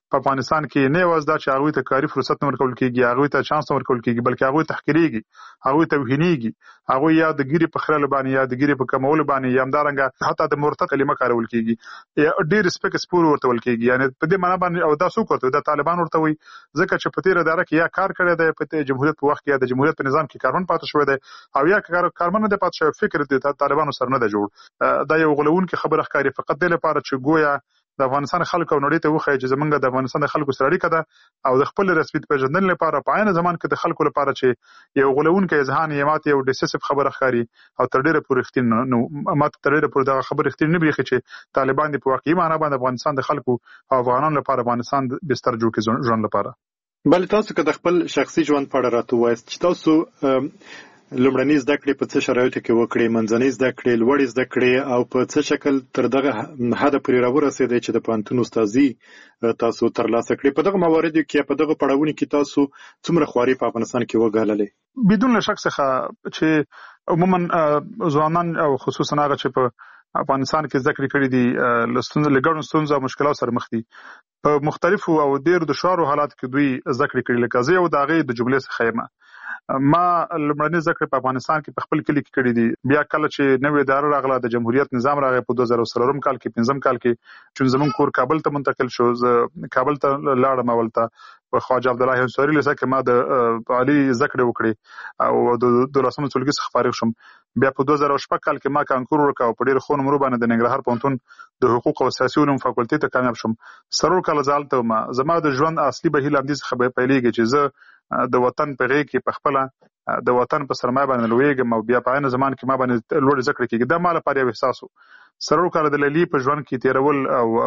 په افغانستان کې نه یوازې دا چې هغوی ته کاري فرصت نه ورکول کېږي، هغوی ته چانس نه ورکول کېږي، بلکې هغوی تحقیریږي، هغوی توهینېږي، هغوی یا د ګیرې په خرلو باندې یا د ګیرې په کمولو باندې یا همدارنګه حتی د مرتد کلمه کارول کېږي، ډېر سپک سپور ورته ویل کېږي. یعنې په دې معنا باندې، او دا څوک ورته دا طالبان ورته وایي، ځکه چې په تېره داره کې یا کار کړی دی په جمهوریت په وخت کې، یا د جمهوریت په نظام کې کارمن پاتې شوی دی، او یا کارمن نه دی پاتې شوی، فکر د طالبانو سره نه دی جوړ. دا یو غولونکې خبره ښکاري فقط دې لپاره چې ګویا د افغانستان خلکو او نړۍ ته وښایي چې زمونږ د افغانستان د خلکو سره اړیکه ده، او د خپل رسمیت پېژندنې لپاره په عین زمان کې د خلکو لپاره چې یو غولونکی اذهان یې ماته یو ډیسیسیف خبره ښکاري، او تر ډېره پورې رښتینې نو ماته تر ډېره پورې دغه خبره رښتینې نه برېښي چې طالبان دې په واقعي معنا باندې افغانستان د خلکو او افغانانو لپاره افغانستان بستر جوړ کړي ژوند لپاره. بل تاسو که د خپل شخصي ژوند په اړه راته ووایاست چې تاسو لومړنۍ زده کړې په څه شرایطو کې وکړې، منځنۍ زده کړې، لوړې زده کړې، او په څه شکل تر دغه حده پورې راورسېدئ چې د پوهنتون استادي تاسو ترلاسه کړې؟ په دغه مواردو کې، په دغه پړاوونو کې تاسو څومره خواري په افغانستان کې وګاللې؟ بدون شک څخه چې عموما ځوانان او خصوصا هغه چې په افغانستان کې زده کړې کړې دي له ګڼو ستونزو او مشکلاتو سره مخ دي. په مختلفو او ډېرو دشوارو حالاتو کې دوی زده کړې کړې. لکه زه یو د هغې د جملې څخه یم. ما لومړنۍ زده کړې په افغانستان کې په خپل کلي کې کړې دي. بیا کله چې نوې اداره راغله، د جمهوریت نظام راغی په 2003 کال کې، 5 کال کې، چې زموږ کور کابل ته منتقل شو. زه کابل ته لاړم اولته په خواجه عبدالله انصاري لیسه کې ما د عالي زده کړې وکړې او د 12 ټولګي څخه فارغ شوم. بیا په 2006 کال کې ما کانکور ورکړ او په ډېر ښه نمرو باندې د ننګرهار پوهنتون د حقوق او سیاسي علومو فاکولټي ته کامیاب شوم. 3 کاله زه هلته وم. زما د ژوند اصلي بهیر همدې څخه پیلېږي چې زه د وطن په غېږ کې په خپله د وطن په سرمایه باندې لویږم، او بیا په عین زمان کې ما باندې لوړې زده کړې کېږي. دا ما لپاره یو احساس و. 3 کاله د لیلي په ژوند کې تېرول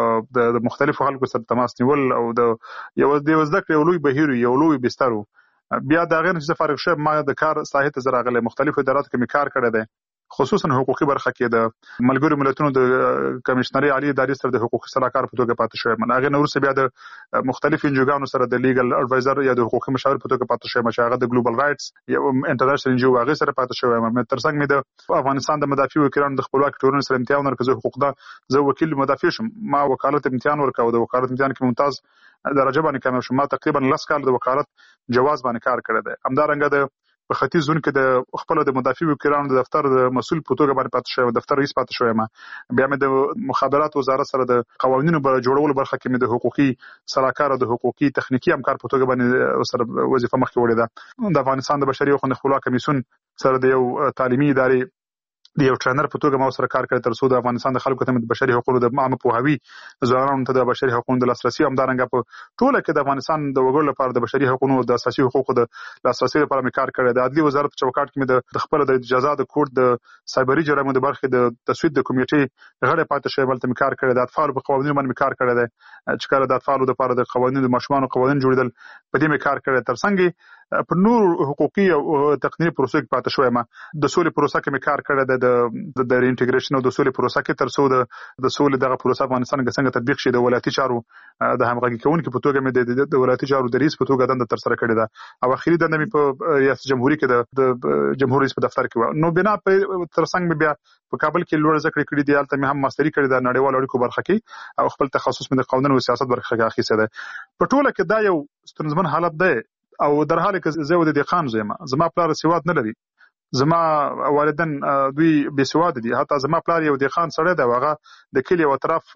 او د مختلفو خلکو سره تماس نیول او د یو زده کړې یو لوی بهیر، یو لوی بستر و. بیا د هغې نه چې زه فارغ شوم، ما د کار ساحې ته زه راغلی. مختلفو اداراتو کې مې کار کړی دی، خصوصا حقوقي برخه کې د ملګرو ملتونو د کمشنري عالی ادارې سره د حقوقي صلاحکار په توګه پاتې شوم. هغې نه وروسته بیا د مختلفو انجوګانو سره د لیګل اډوایزر یا د حقوقي مشاور په توګه پاتې شوم، چې هغه د ګلوبل رائټس یو انټرنیشنل انجو هغې سره پاتې شوم. ترڅنګ مې د افغانستان د مدافع وکیلانو د خپلواکۍ ټولنې سره امتحان ورکړ. زه حقوق ده زه وکیل مدافع شم. ما وکالت امتحان ورکړ او د وکالت امتحان کې ممتاز درجه باندې کامیاب شوم. ما تقریبا 10 کال د وکالت جواز باندې کار کړی دی. همدارنګه د په ختیځ زون کې د خپل د مدافع وکیلانو د دفتر د مسؤل په توګه باندې پاتې شوم، دفتر رئیس پاتې شوم. بیا مې د مخابرات وزارت سره د قوانینو جوړولو برخه کې مې د حقوقي صلاحکار او د حقوقي تخنیکی همکار په توګه باندې سره وظیفه مخکې وړې ده. د افغانستان د بشري حقوقو خپلواک کمیسیون سره د یو تعلیمي ادارې د یو ټرینر په توګه ما سره کار کړی، تر څو د افغانستان د خلکو ته د بشري حقوقو د عامه پوهاوي، ځوانانو ته د بشري حقوقو د لاسرسي، همدارنګه په ټوله کې د افغانستان د وګړو لپاره د بشري حقوقو د اساسي حقوقو د لاسرسي لپاره مې کار کړی. د عدلي وزارت په چوکاټ کې مې د خپل د جزا د کوډ د سایبري جرایمو د برخې د تصویب د کمیټې غړی پاتې شوی. بلته مې کار کړی. د اطفالو په قوانینو باندې مې کار کړی دی، چې کله د اطفالو لپاره د قوانینو د ماشومانو قوانین جوړېدل، په دې مې کار کړی. ترڅنګ په نور حقوقي او تقنینی پروسو کې پاتې شوم. د سولې پروسه کې مې کار کړی دی، د انټیګریشن او د سولې پروسه کې، تر څو د سولې دغه پروسه افغانستان کې څنګه تطبیق شي. د ولایتي چارو د همغږي کوونکو په توګه مې د ولایتي چارو د رئیس په توګه دنده تر سره کړې ده، او اخیری دنده مې په ریاست جمهوریت کې د جمهور رئیس په دفتر کې و. نو بنا په ترڅنګ مې بیا په کابل کې لوړ زده کړې کړې دي. هلته مې هم ماستري کړې ده نړیوالو اړیکو برخه کې، او خپل تخصص مې د قانون او سیاست برخه کې اخیستی دی. په ټوله کې دا یو ستونزمن حالت دی، او در حال کې زه د دهقان زوی یم. زما پلار سواد نه لري، زما والدین دوی بې سواده دي. حتی زما پلار یو دهقان سړی دی، هغه د کلي یو طرف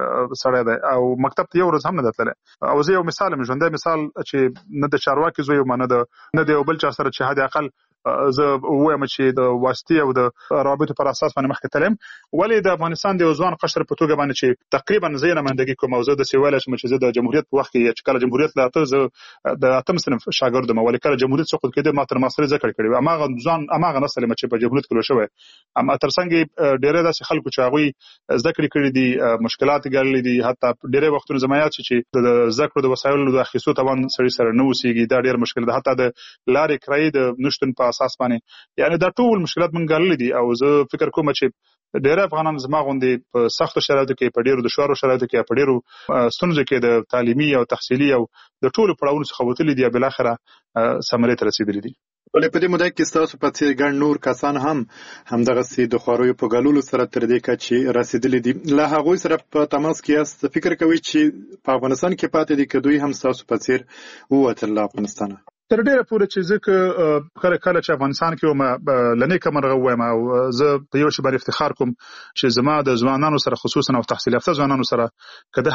سړی دی او مکتب ته یو ورځ هم نه دی تللی. او زه یو مثال یم، ژوندی مثال، چې نه د چارواکي زوی یم، نه د یو بل چا سره چې حد اقل زه وایم چې د واسطې او د رابطو پر اساس باندې مخکې تلم. ولې د افغانستان د یو ځوان قشر په توګه باندې چې تقریبا زه یې نمایندګي کوم، او زه داسې ویلی شم چې زه د جمهوریت په وخت کې چې کله جمهوریت راته، زه د 8م صنف شاګرد یم. ولې کله جمهوریت سقوط کېده ما تر ماسترۍ زده کړې کړې وې. هماغه نسل یم چې په جمهوریت کې لوی شوی. ترڅنګ ډېری داسې خلکو چې هغوی زده کړې کړي دي، مشکلات یې ګاللي دي. حتی ډېری وختونه زما یاد چې د زده کړو د وسایلو د اخیستو توان سړي سره نه اوسېږي. دا ډېر مشکل ده. حتی د لارې کرایې د نشتون په اساس باندې، یعنی دا ټول مشکلات مونږ ګاللي دي. او زه فکر کوم چې ډېری افغانان زما غوندې په سختو شرایطو کې، په ډېرو دشوارو شرایطو کې، په ډېرو ستونزو کې د تعلیمي او تحصیلي او د ټولو پړاوونو څخه وتلي دي، او بالاخره ثمرې ته رسېدلي دي. ولې په دې موده کې ستاسو په څېر ګڼ نور کسان هم همدغسې د خواریو په ګاللو سره تر دې کچې رسېدلي دي. له هغوی سره په تماس کې یاست، فکر کوئ چې په افغانستان کې پاتې دي که دوی هم ستاسو په څېر ووتل له افغانستانه؟ تر ډیره پورې چې ځکه کله چې افغانستان کې وم لنیکه مرغه وایم او زه په یو شی باندې افتخار کوم چې زما د ځوانانو سره خصوصا او تحصیل یافته ځوانانو سره که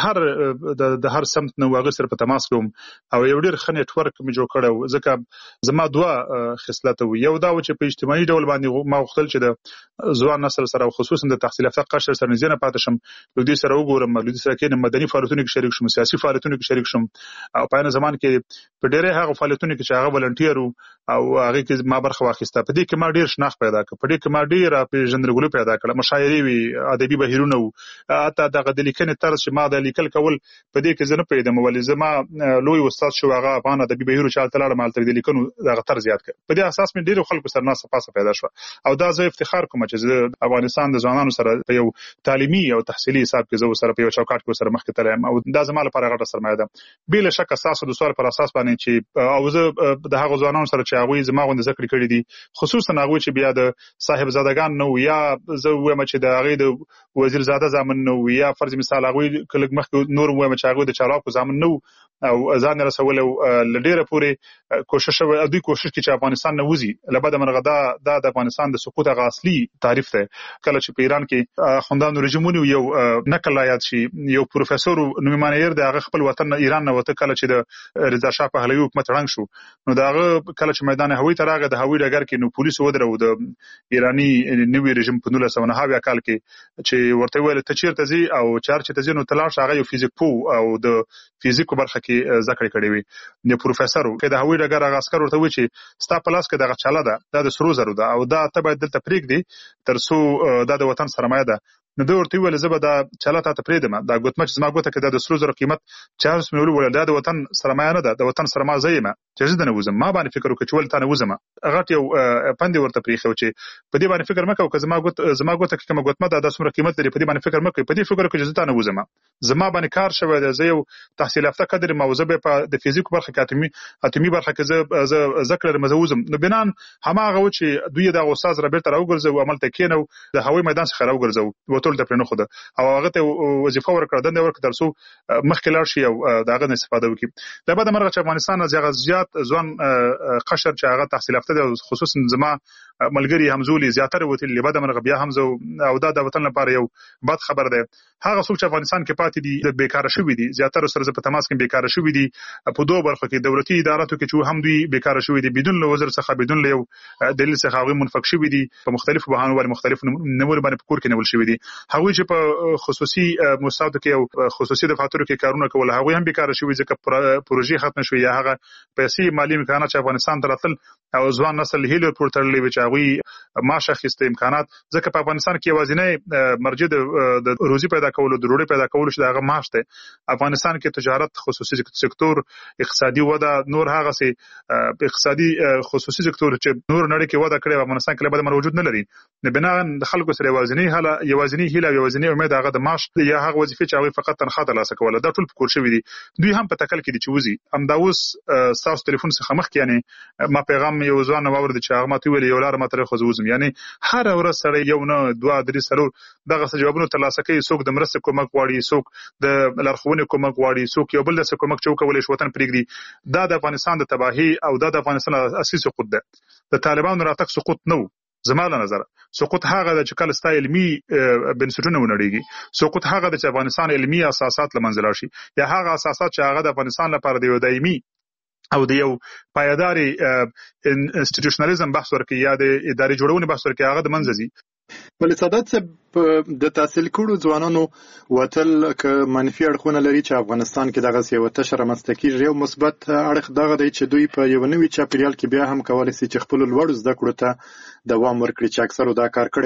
د هر سمت نه واغې سره په تماس کوم او یو ډیر ښه نیټ ورک مې جوړ کړو. ځکه زما دوه خصلت وو، یو دا و چې په اجتماعي ډول باندې ما غوښتل چې د ځوان نسل سره او خصوصا د تحصیل یافته قشر سره نږدې پاتې شم، له دوی سره وګورم، له دوی سره کې مدني فعالیتونو کې شریک شم، سیاسي فعالیتونو کې شریک شم او په عین زمان کې په ډیره هغه فعالیتونو کې چې هغه ولنټیر او هغه کې ما برخه واخیسته. په دې کې ما ډیر شناخت پیدا کړ، په دې کې ما ډیر پیژندګلوي پیدا کړه، مشاعرې وی، ادبي بهیرونه وو، حتی دغه د لیکنې طرز چې ما د لیکل کول په دې کې زه نه پیدم، ولې زما لوی استاد شو هغه افغان ادبي بهیرو چې تلاړه مال تر دې لیکنو دغه طرز زیات کړ. په دې اساس مې ډیر خلکو سره ناسه پاسه پیدا شو او دا زه افتخار کوم چې افغانستان د ځوانانو سره په یو تعلیمي او تحصیلي حساب کې زه سره په یو چوکاټ کې سره مخکې تلم او دا زما لپاره غټه سرمایه ده. بل شک اساس د سوال پر اساس باندې چې او زه د هغه ځوانانو سره چې هغه زما غوند ذکر کړی دي، خصوصا هغه چې بیا د صاحب زادگان نو یا زه وایم چې د هغه د وزیر زاده زامن نو یا فرض مثال هغه کله مخکې نور وایم چې هغه د چالاکو زامن نو او ځان رسول لډیره پورې کوشش او دوی کوشش کوي چې افغانستان نه وځي. لبد مرغدا د افغانستان د سقوط غ اصلي تعریف ته کله چې په ایران کې خوندانو رژیمونو یو نقل یاد شي، یو پروفیسور نومانیر د هغه خپل وطن ایران نه وته کله چې د رضا شاه پهلوي حکومت رنګ شو، نو دا کله چې میدان هوایي ترغه د هوایي ډګر کې نو پولیس ودرو د ایرانی نوی رژیم په 1990 کال کې چې ورته ویل ته چیرته ځي او چارچ ته ځي، نو تلاش هغه یو فزیک پو او د فزیکو برخه کې ذکر کړی وي. د پروفیسور کې د هوایي ډګر هغه عسكر ورته وی چې ستا په لاس کې دغه چاله ده د سرو زرو ده او دا ته باید دلته پریک دی ترڅو د وطن سرمایه ده. نو دوی ورته ویل زه به دا چاله ته پریدم، دا ګوتمه چې زما ګوته کې د سرو زرو قیمت 400 مليون ول، دا د وطن سرمایه نه ده، د وطن سرمایه زېما چې زه نه وزم. ما باندې فکر وکړ چې ول تا نه وزم، هغه یو پندې ورته پریخو چې په دې باندې فکر مکو که زما ګوته کې کوم ګوتمه ده د سمره قیمت لري، په دې باندې فکر مکو، په دې فکر وکړ چې زه تا نه وزم. زما باندې کار شوی دی، زه یو تحصیل یافته قدر موضوع په د فزیک برخه کې اتمی برخه کې زه ذکر مزوزم. نو بنان هماغه و چې دوی د استاد رابطه راوګرځو عمل ته کېنو د هوایي میدان څخه راوګرځو وټول د پرنه خوده او هغه ته وظیفه ورکړه دنده ورکړه ترڅو مخکې لاړ شي او داغه نه استفاده وکړي. د بعد مرغه چې افغانستان زیات ځوان قشر چې هغه تحصیل یافته دي، خصوصا زما ملګری همزولي زیاتره وتل لبد مرغه بیا همزه او د وطن لپاره یو بد خبر ده. هغه څوک چې افغانستان کې پاتې دي د بیکاره شوی دي، زیاتره سره په تماس کې بیکاره شوی دي په دوه برخو کې، دولتي اداراتو کې چې هم دوی بیکاره شوی دي بدون له وزیر څخه بدون له یو دلیل څخه هغه منفک شوی دي، په مختلفو بهانو باندې مختلف نمونه باندې په کور کې نیول شوی دي. هغه چې په خصوصي مستودع کې او خصوصي دفاترو کې کارونه کول هغه هم بیکاره شوی ځکه پروژې ختم شوی یا هغه پیسې مالی امکانات چې افغانستان ته راتل او ځوان نسل هیله پورتړلې و چې هغه معاش اخیسته امکانات، ځکه په افغانستان کې یوازینی مرجع د روزي پیدا کولو د ډوډۍ پیدا کولو چې هغه معاش ته. افغانستان کې تجارت، خصوصي سکتور، اقتصادي وده، نور هغه سي اقتصادي خصوصي سکتور چې نور نړۍ کې وده کړې افغانستان کې به موجود نه لري. نه بنا د خلکو سره یوازینی هیله یوازینی امید هغه د معاش یا هغه وظیفه چې هغه فقط تنخواه ترلاسه کوله، دا ټول پکور شوی دي. دوی هم په تکل کې دي چې وزي. همدا اوس تاسو ټلیفون څخه مخ کې یعنی ما پیغام یو ځوان واورد چې هغه ماته ویل یو لار ماته خو زوزم، یعنی هر ورځ سره یو نه دوه درې سرور دغه جوابونه ترلاسه کوي، څوک د مرسته کومک غواړي، څوک د لارښوونې کومک غواړي، څوک یو بل څه کومک چوکولې شو وطن پرېږدي. دا د افغانستان د تباهي او د افغانستان اساسي سقوط ده. د طالبانو راتګ سقوط نه و زما له نظر، سقوط هغه د چې کله ستا علمي بنسټونه ونړیږي، سقوط هغه د چې افغانستان علمي اساسات لمنځه لاړ شي، یا هغه اساسات چې هغه د افغانستان لپاره د یو دایمي او د یو پایداري انسټیټیوشنالیزم بحث ورکړي یا د اداري جوړونې بحث ورکړي هغه د منځه ځي. ولې سادات صاحب د تحصیل کړو ځوانانو وتل که منفي اړخونه لري چې افغانستان کې دغه یو تشه رامنځته کیږي، یو مثبت اړخ دغه دی چې دوی په یو نوي چاپیریال کې بیا هم کولی شي چې خپل لوړ زده کړو ته دوام ورکړي چې اکثرو دا کار کړی دی.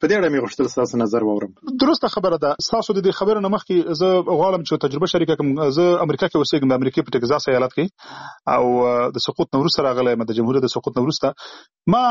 په دې اړه مې غوښتل تاسو نظر واورم. درسته خبره ده. تاسو د دې خبرو نه مخکې زه غواړم چې تجربه شریکه کړم. زه امریکا کې اوسېږم، د امریکا په ټکزاس ایالت کې، او د سقوط نو وروسته راغلم، د جمهوریت د سقوط نو وروسته ما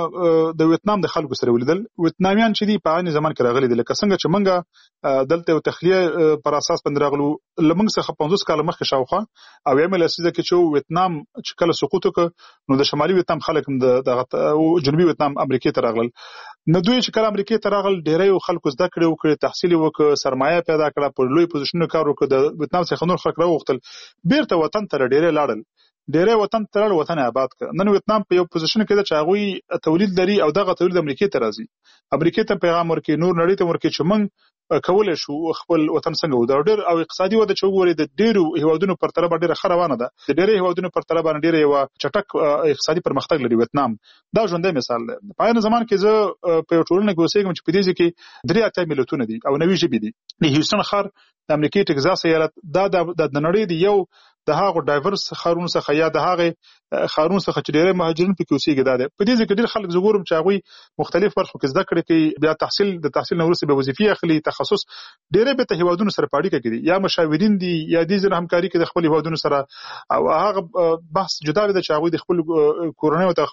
د ویتنام د خلکو سره ولیدل. ویتنامیان چې دي په عین زمان کې راغلي دي، لکه څنګه چې منګه دلته یو تخلیه پر اساس باندې راغلو لمنګ څخه 50 کال مخکې شاوخوا، او یې ملسیده کې چې ویتنام چې کله سقوط وکړ نو د شمالي ویتنام خلک هم د جنوبي ویتنام امریکا ته راغلل. نو دوی چې کله امریکا ته راغل ډېری خلکو زده کړې وکړې، تحصیل وکړ، سرمایه پیدا کړه، په لوی پوزیشنونو کار وکړ. د ویتنام څخه نور خلک راوغتل، بیرته وطن ته ډېری لاړل، ډېری وطن ته لاړ، وطن آباد کړ. نن ویتنام په یو پوزیشن کې ده چې هغوی تولید لري او دغه تولید امریکا ته راځي، امریکا ته پیغام ورکړي، نور نړۍ ته ورکړي چې موږ کولای شو خپل وطن څنګه ودرو. ډېر او اقتصادي وده چې وګوري د ډېرو هیوادونو پر طرف ډېره ښه روانه ده، د ډېرو هیوادونو پر طرف باندې ډېر یو چټک اقتصادي پرمختګ لري ویتنام. دا ژوندۍ مثال دی. په عین زمان کې زه په یو ټولنه کې اوسېږم چې په دې کې 83 ملتونه دي او 90 ژبې دي. د هیوستن ښار د امریکا ټکزاس ایالت دا د نړۍ دی یو د هغه ډایورس خارونو څخه یا د هغه خارونو څخه چې ډېر مهاجرین پکې اوسېږي. دا دی په دې کې ډېر خلک زګورم چې هغه مختلف برخو کې زده کړې کوي، بیا تحصیل نه وروسته به وظیفې اخلي، تخصص ډېر به ته هیوادونو سره په اړیکه کې دي، یا مشاورین دي یا د ځینې همکاري کوي د خپل هیوادونو سره. او هغه بحث جدا دی چې هغه د خپل کورنۍ او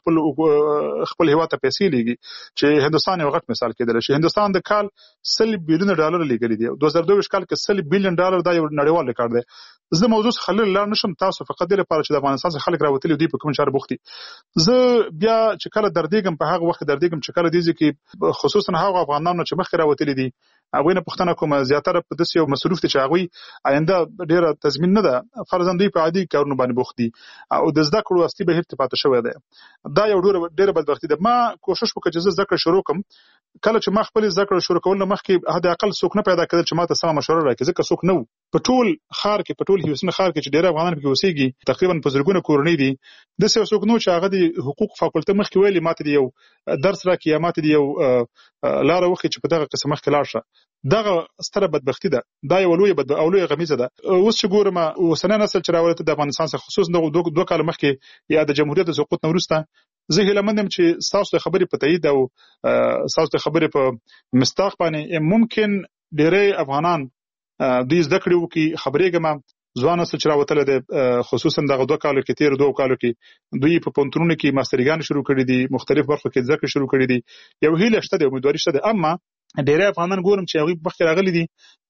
خپل هیواد ته پیسې لګي، چې هندستان یو غټ مثال کېدل شي. هندستان د کال $100 بلین لګلي دي، 2022 کال کې $100 بلین دا یو نړیوال ریکارډ دی. زه موضوع خلل لا نشم، تاسو فقط د لپاره چې د افغانستان څخه خلک راوتلي دي په کوم چارو بوختي. زه بیا چې کله دردېږم په هغه وخت دردېږم چې کله دې کې خصوصا هغه افغانانو چې مخکې راوتلي دي هغه نه پښتنه کوم زیاتره په داسې یو مصروف دي چې هغه آینده ډیره تضمین نه ده، فرضاً دوی په عادي کارونو باندې بوخت دي او د زده کړو اصلي بهیر ته پاتې شوی دی. دا یو ډیره بدبختي ده. ما کوشش وکړ چې زه زده کړه شروع کړم. کله چې ما خپل زده کړه شروع کول نه مخکې حد اقل څوک نه پیدا کړل چې ما ته سم مشوره راکړي، ځکه څوک نه و په ټول خار کې، په ټول هیوستن خار کې چې ډېر افغانان پکې اوسېږي، تقریبا په زرګونه کورنۍ دي. د څه څوک نو چې هغه د حقوق فاکولټه مخکې ویلي ماته دی یو درس راکړي یا ماته دی یو لار وخت چې په دغه قسم مخکې لاړ شه. دغه ستره بدبختی ده، دا یو لوی غمیزه ده. اوس چې ګورم اوسنی نسل چې راوړته د افغانستان څخه خصوصا د 2 کال مخکې یا د جمهوریت د سقوط نه وروسته، زه هیله مند یم چې تاسو د خبرې په تایید او تاسو د خبرې په مستاق باندې ممکن ډېری افغانان دوی زده کړې وکړي. خبرېږم ځوان نسل چې راوتلی دی خصوصا دغه 2 کالو کې، تېرو 2 کالو کې دوی په پوهنتونونو کې ماستریګان شروع کړي دي، مختلف برخو کې زده کړې شروع کړي دي. یو هیله شته دی، امیدواري شته دی. اما ډېری افغانان ګورم چې هغوی مخکې راغلي دي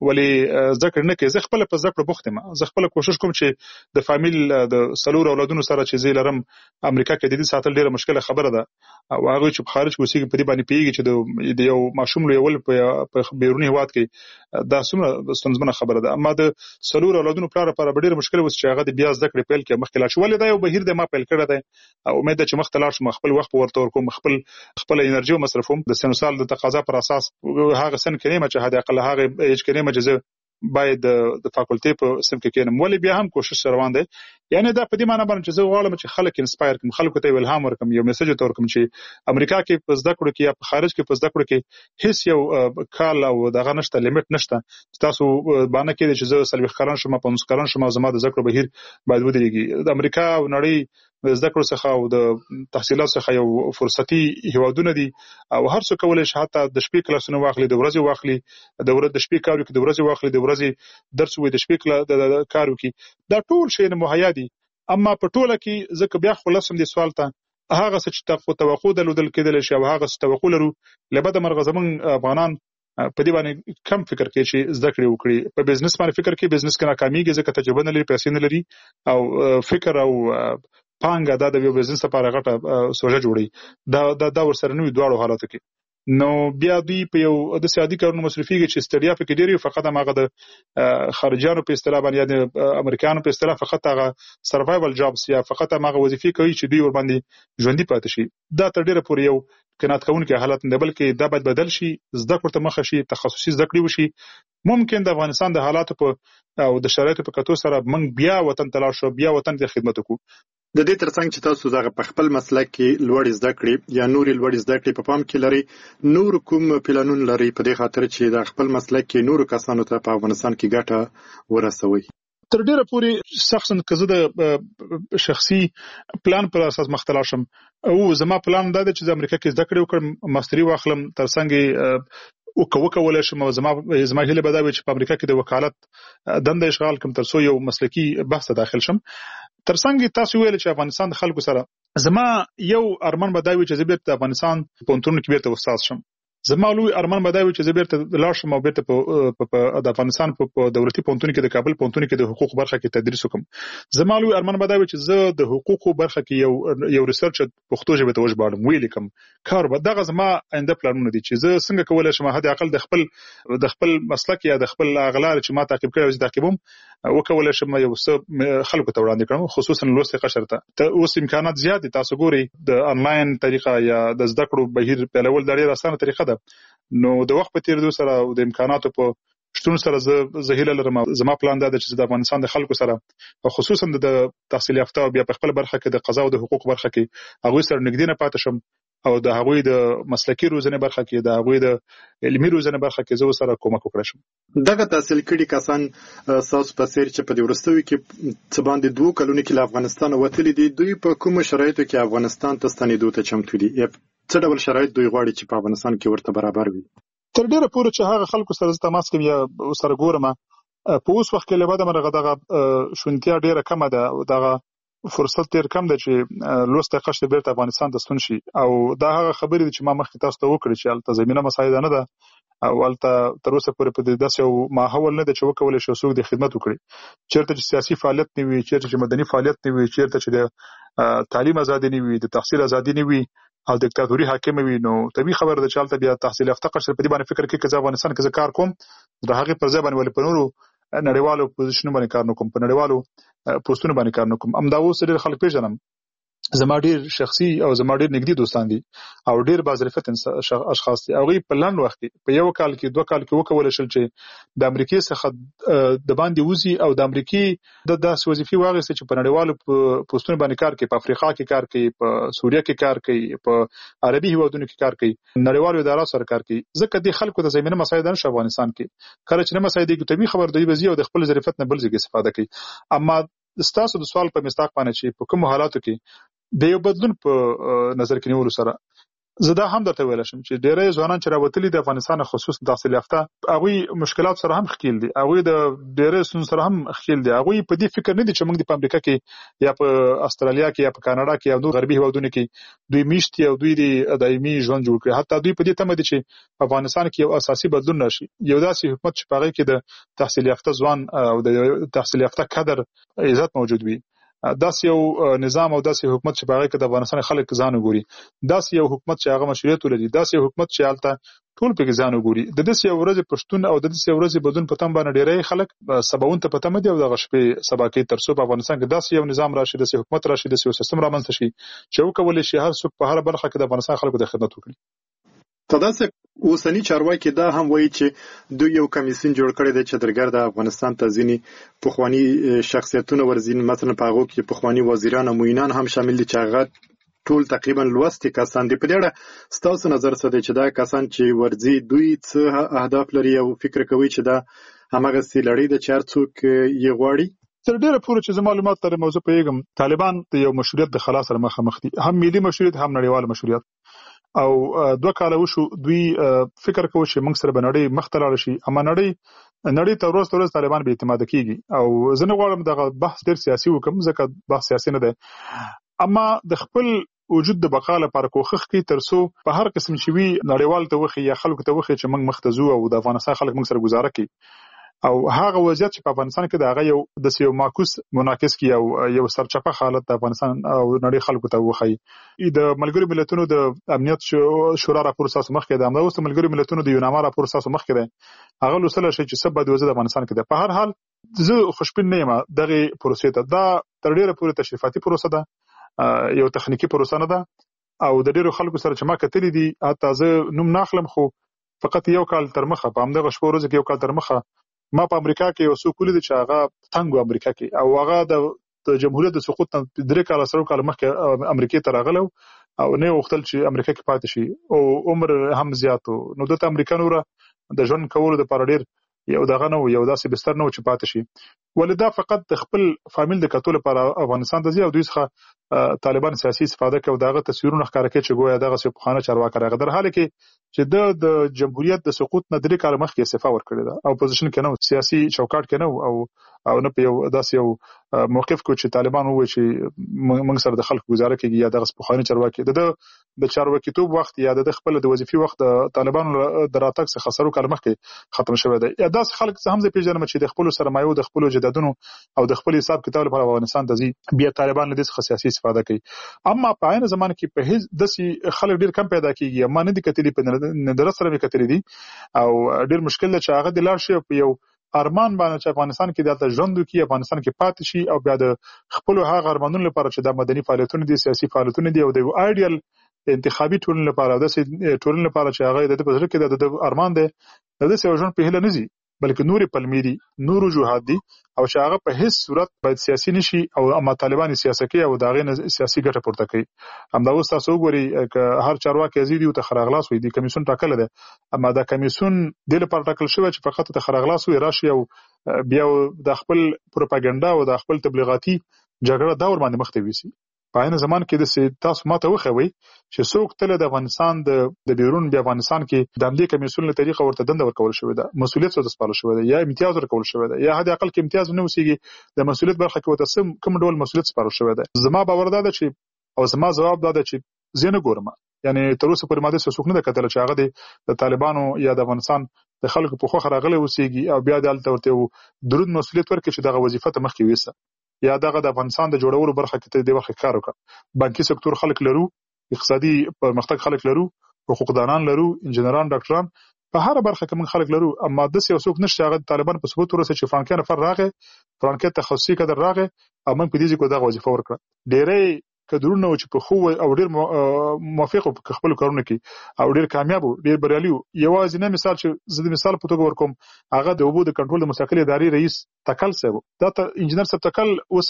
ولې زده کړې نه کوي. زه خپله په زده کړو بوخت یم. زه خپله کوشش کوم چې د فامیل د 4 اولادونو سره چې زه لرم امریکا کې د دې ساتل ډېره مشکله خبره ده، او هغوی چې په خارج کې اوسېږي په دې باندې پوهېږي چې د یو ماشوم لویول په بیروني هېواد کې دا څومره ستونزمنه خبره ده. اما د 4 اولادونو پلار لپاره به ډېره مشکله اوس چې هغه د بیا زده کړې پیل کړي، مخکې لاړ شي. ولې دا یو بهیر دی ما پیل کړی دی او امید ده چې مخ ته لاړ شم، خپل وخت ورته ورکوم، خپل انرژي مصرفوم د سن سال د تقاضا پر اساس. هغه سن کې ما چې هدا اقل هغه ایج کې ما چې باید د فاکولټي په سم کې کېنم، ولې بیا هم کوشش روان دی. یعنی دا په دې معنی باندې چې زه غواړم چې خلک انسپایر کړم، خلکو ته الهام ورکړم، یو میسج ته ورکړم چې امریکا کې په زده کړو کې یا په خارج کې په زده کړو کې هیڅ یو کال او دغه نشته، لیمټ نشته. تاسو باندې کې چې زه 40 کلن شم، 50 کلن شم، زما د زده کړو بهیر باید ودرېږي. د امریکا او نړۍ د زده کړو څخه او د تحصیلات څخه یو فرصتي هیوادونه دي او هر څوک کولای شي حتی د شپې کلاسونه واخلي، د ورځې واخلي، د شپې کار وکړي، د ورځې واخلي، د ورځې درس وي، د شپې کار وکړي. دا ټول شی مهیا دي. اما په ټوله کې ځکه بیا خلاصم دي سوال ته هغه څه چې توقع درلودل کېدل شي او هغه څه توقع لرو لبد مرغه زمون افغانان په دې باندې کم فکر کوي چې زده کړې وکړي. په بزنس باندې فکر کوي، بزنس کې ناکامېږي ځکه تجربه نه لري، پیسې نه لري او فکر او پانګه دا د یو بزنس لپاره غټه سوژه جوړي. دا ورسره نه وي دواړو حالاتو کې. نو بیا دوی په یو د سیادي کارونو مصرفيږي چې ستړیا پکې ډېری، فقط هغه د خارجانو په اصطلاح باندې یا د امریکایانو په اصطلاح فقط هغه سروایوال جابس یا فقط هغه وظیفې کوي چې دوی ور باندې ژوندۍ پاتې شي. دا تر ډېره پورې یو قناعت کوونکی حالت نه، بلکې دا باید بدل شي، زده کړو ته مخه شي، تخصصي زده کړې وشي. ممکن د افغانستان د حالاتو په او د شرایطو په کتو سره موږ بیا وطن ته لاړ شو، بیا وطن ته خدمت وکړو. د دې ترڅنګ چې تاسو زغه په خپل مسلک کې لوړ زده کړې یا نوري لوړ زده کړې په پام کې لري، نور کوم پلانونه لري په دې خاطر چې د خپل مسلک کې نور کسانو ته په افغانستان کې ګټه ورسوي؟ تر ډیره پورې شخصا که زه د شخصي پلان پر اساس مختلا شم او زما پلان دا دی چې د امریکا کې زده کړې وکړم، ماستري واخلم، ترڅنګ وکولای شم او زما هیله به دا وي چې په امریکا کې د وکالت دنده اشغال کوم ترڅو یو مسلکي بحث ته داخل شم. ترڅنګ تاسو ویل چې افغانستان د خلکو سره زما یو ارمان به دا وي چې زه بیرته د افغانستان په پوهنتون کې بیرته استاد شم. زما لوی ارمان به دا وي چې زه بیرته لاړ شم او بیرته په د افغانستان په دولتي پوهنتون کې د کابل پوهنتون کې د حقوق برخه کې تدریس وکم. زما لوی ارمان به دا وي چې زه د حقوقو برخه کې یو ریسرچ پښتو ژبه ته وژباړم، ویل کوم کار به دغه زما آینده پلانونه دي چې زه څنګه کولای شم حد اقل د خپل مسلک یا د خپل اغلار چې ما تعقیب کړی او تعقیبوم وکولای شم یو څه خلکو ته وړاندې کړم، خصوصا لوستي قشر ته. اوس امکانات زیات دي، تاسو ګوري د انلاین طریقه یا د زده کړو بهیر په لول ډېره اسانه طریقه ده. نو د وخت په تیریدو سره او د امکاناتو په شتون سره زه هیله لرم زما پلان دا دی چې د افغانستان د خلکو سره او خصوصا د تحصیل یافته او بیا په خپل برخه کې د قضا او د حقوق برخه کې هغوی سره نږدې نه پاتې شم او د هغوی د مسلکي روزنې برخه کې د هغوی د علمي روزنې برخه کې زه سره کومک وکړم شم. دغه تحصیل کړي کسان ساوس په سیر چې په دې ورستوي کې څه باندې 2 کلونه کې له افغانستان وتلي دي، دوی په کوم شرایطو کې افغانستان ته ستنېدو ته چمتو دي؟ څه ډول شرایط دوی غواړي چې په افغانستان کې ورته برابر وي؟ تر ډیره پورې چې هغه خلکو سره تماس کوي یا سره ګورم په اوس وخت کې له بعده مرغه دغه شونتیا ډیره کم ده او دغه فرصت ډیر کم ده چې لوسته قشر بیرته افغانستان ته ستون شي او دا هغه خبرې دي چې ما مخکې تاسو ته وکړې چې البته زمينه مساعده نه ده او البته تر اوسه پورې په داسې یو ماحول نه ده چې وکولای شي څوک د خدمت وکړي. چیرته چې سیاسي فعالیت نه وي، چیرته چې مدني فعالیت نه وي، چیرته چې د تعلیم ازادي نه وي، د تحصیل ازادي نه وي او دیکتاتوري حاکم وي، نو طبيعي خبره ده چې البته بیا تحصیل یافته قشر په دې باندې فکر کوي چې افغانستان کې کار کوم د هغه پر ځای باندې ولې په نورو نړیوالو پوزیشنونو باندې کار نکوم، په نړیوالو پوسټونو باندې کار نکوم. امدا اوس ډېر خلک پیژنم، زما ډېر شخصي او زما ډېر نږدې دوستان دي او ډېر باظرفت اشخاص دي. هغه په لنډ وخت کې په یو کال کې 2 کال کې وکولای شل چې د امریکای څخه د باندې وزي او د امریکای د داس وظیفي واغسته چې په نړیوالو پوسټونو باندې کار کوي، په افریقا کې کار کوي، په سوریه کې کار کوي، په عربي هیوادونو کې کار کوي، نړیوالو ادارو سره کار کوي. ځکه د خلکو د زمينه مساعده نشه افغانستان کې کله چې نه مساعده کې طبيعي خبر دی وزي او د خپل ظرفیت نه بل ځای استفاده کوي. اما ستاسو د سوال په مستاق باندې چې په کوم حالاتو کې د یو بدلون په نظر کې نیولو سره زه دا هم درته ویل شم چې ډېری ځوانان چې راوتلي د افغانستان خصوصا تحصیل یافته هغوی مشکلات سره هم ښکیل دي، هغوی د ډېری ستونزو سره هم ښکیل دي. هغوی په دې فکر نه دي چې موږ د امریکا کې یا په استرالیا کې یا په کاناډا کې یا نور غربي هیوادونو کې دوی میشتي او دوی د دایمي ژوند جوړ کړي. حتی دوی په دې تمه دي چې په افغانستان کې یو اساسي بدلون راشي، یو داسې حکومت چې په هغه کې د تحصیل یافته ځوان او د تحصیل یافته کادر عزت موجود وي، داسې یو نظام او داسې حکومت چې په هغه کې د افغانستان خلک ځان وګوري، داسې یو حکومت چې هغه مشروعیت ولري، داسې یو حکومت چې حالت ټول په ځان وګوري. د دې یو ورځ پښتون او د دې ورځ بدون په تم باندې ډېری خلک سباون ته پته مدي او د غشپې سبا کې ترڅو په افغانستان کې داسې یو نظام راشي، داسې حکومت راشي، داسې یو سیستم رامنځته شي چې وکولای شي هر څوک په هر برخه کې د افغانستان خلکو د خدمت وکړي. تداسه اوسنی چارواکي دا هم وایي چې دوی یو کمیسیون جوړ کړی دی چې درګر د افغانستان ته ځینی پخوانی شخصیتونه ورزین، مثلا په هغه کې پخوانی وزیران او معینان هم شامل دي چې هغه ټول تقریبا لوستي کسان دي. په دې اړه ستاسو نظر څه دی چې دا کسان چې ورزي دوی څه اهداف لري او فکر کوي چې دا همغه سي لړۍ د چار څوک یې غواړي؟ تر ډیره پورې چې زما معلومات تر موضوع پیغام طالبان د یو مشروعیت د خلاص سره مخامخ دي، هم ملي مشروعیت هم نړیوال مشروعیت او 2 کال وشو دوی فکر کوي چې موږ سره بنړی مختلال شي، اما نړۍ ته ورځ طالبان به اعتماد کیږي او زه نه غواړم دغه بحث ډیر سیاسي وکم ځکه بحث سیاسي نه ده، اما د خپل وجود د بقا لپاره کوښښ کوي ترڅو په هر قسم چې وي نړیوال ته وخی یا خلکو ته وخی چې موږ مختزو او د افغانستان خلک موږ سره گزاره کوي او هغه وضعیت چې په افغانستان کې د هغه یو د سیو معکوس مناقض کی او یو سرچپه حالت د افغانستان او نړۍ خلکو ته وخی. د ملګرو ملتونو د امنیت شورا راپور ساسو مخ کې د امنیت ملګرو ملتونو د یوناما راپور ساسو مخ کې ده، هغه لوسله شي چې سبا د وزیر افغانستان کې ده. په هر حال زه خوشبین نه یم دغه پروسې ته، دا تر ډیره پورې تشریفاتي پروسه ده، یو تخنیکی پروسه نه ده او د ډیرو خلکو سره چې ما کتلې دي حتی زه نوم ناخلم خو فقط یو کال تر مخه په همدغه شپه ورځ کې یو کال تر مخه ما په امریکا کې یو څوک ولید چې هغه تنګو امریکا کې او هغه د جمهوریت د سقوط 3 کال سره کال مخکې امریکا ته راغلو او نه وختل چې امریکا کې پاتې شي او عمر هم زیاتو، نو د امریکانو را د ژوند کولو د پاره ډیر یو دغه نو یو داسې بستر نو چې پاتې شي. ولدا فقط د خپل فامیل د کتو لپاره افغانستان ته ځي او دوی څخه طالبان سیاسي استفاده کوي او دغه تصویرونه ښکاره کوي چې ګویا دغه سپخانه چارواکي راغی در حال کې چې د جمهوریت د سقوط نه 3 کال مخکې استعفا ورکړی دا اپوزیشن کې نو سیاسي چوکاټ کې نو او نه په یو داسې یو موقف کو چې طالبان وایي چې موږ سره د خلکو گزاره کوي یا دغه سپخانه چارواکي د چارواکیتوب وخت یا د خپل د وظیفي وخت د طالبانو د راتګ څخه خسرو کال مخکې ختم شوی دی یا داس خلک هم زه پیژنم چې د خپل سرمایو د خپل جدادونو او د خپل حساب کتاب لپاره افغانستان ته ځي بیا طالبان له دې څخه سیاسي استفاده کوي اما په عین زمانه کې په هیڅ داسې خلک ډیر کم پیدا کیږي اما نه دي کتلې په ندرت سره کتلې دي او ډیر مشکل ده چې هغه د لار شي په یو ارمان باندې چې افغانستان کې دلته ژوند وکړي افغانستان کې پاتې شي او بیا د خپل هغه ارمانونو لپاره چې د مدني فعالیتونو دي سیاسي فعالیتونو دي او د ایډیال انتخابي ټولنې لپاره د ټولنې لپاره چې هغه د بزرګ کې د ارمان دی د دې ژوند په هله نه زی بلکې نورې پلمې دي نورو جهاد دي او چې هغه په هیڅ صورت باید سیاسي نشي او اما طالبان سیاست کوي او داغه سیاسي ګټه پورته کوي همدا اوس تاسو وګورئ چې هر چارواکي ازيدي او تخراغلاس وي دي کمیسیون ټاکل دي اما دا کمیسیون د لپاره ټاکل شوی چې فقط تخراغلاس وي راشي او بیا د خپل پروپاګاندا او د خپل تبلیغاتي جګړه دور باندې مخ ته ویسي په عین زمان کې د تاسو ماته وخوي چې څوک تل د افغانستان د بیرون بیا افغانستان کې د امنیتي کمیسیون له طریقه ورته دنده ورکول شوې ده مسولیت څه سپارل شوې ده یا امتیاز ورکول شوې ده یا حد اقل کې امتیاز نه وسیږي د مسولیت برخه کې وته کوم ډول مسولیت سپارل شوې ده زما باور ده چې او زما جواب ده چې زه نه ګورم یعنی تر اوسه پورې ماده څه نه کتل چې هغه د طالبانو یا د افغانستان د خلکو په خوخه راغلي وسیږي او بیا دلته ورته درود مسولیت ورکړي چې دغه وظیفه ته مخکې ویسه یا دغه د افغانستان د جوړولو برخه کې د وخت کار وکړه بانکي سکتور خلک لرو اقتصادي پرمختګ خلک لرو حقوقدانان لرو انجنیران ډاکټران په هر برخه کې موږ خلک لرو اما د سیاسوک نشته هغه طالبان په ثبوت ورسې چې فرانکې نفر راغې فرانکې تخصصي کډر راغې او موږ په دې ځکه دغه وظیفه ورکړه ډېرې کډرونه چې په خو او ډېر موافق په خپل کارونه کې او ډېر کامیاب ډېر بریالي یوازې نه مثال چې زه د مثال په توګه ورکوم هغه د اوبو د کنټرول مستقل ادارې رئیس تکل صاحب دا انجنیر صاحب تکل اوس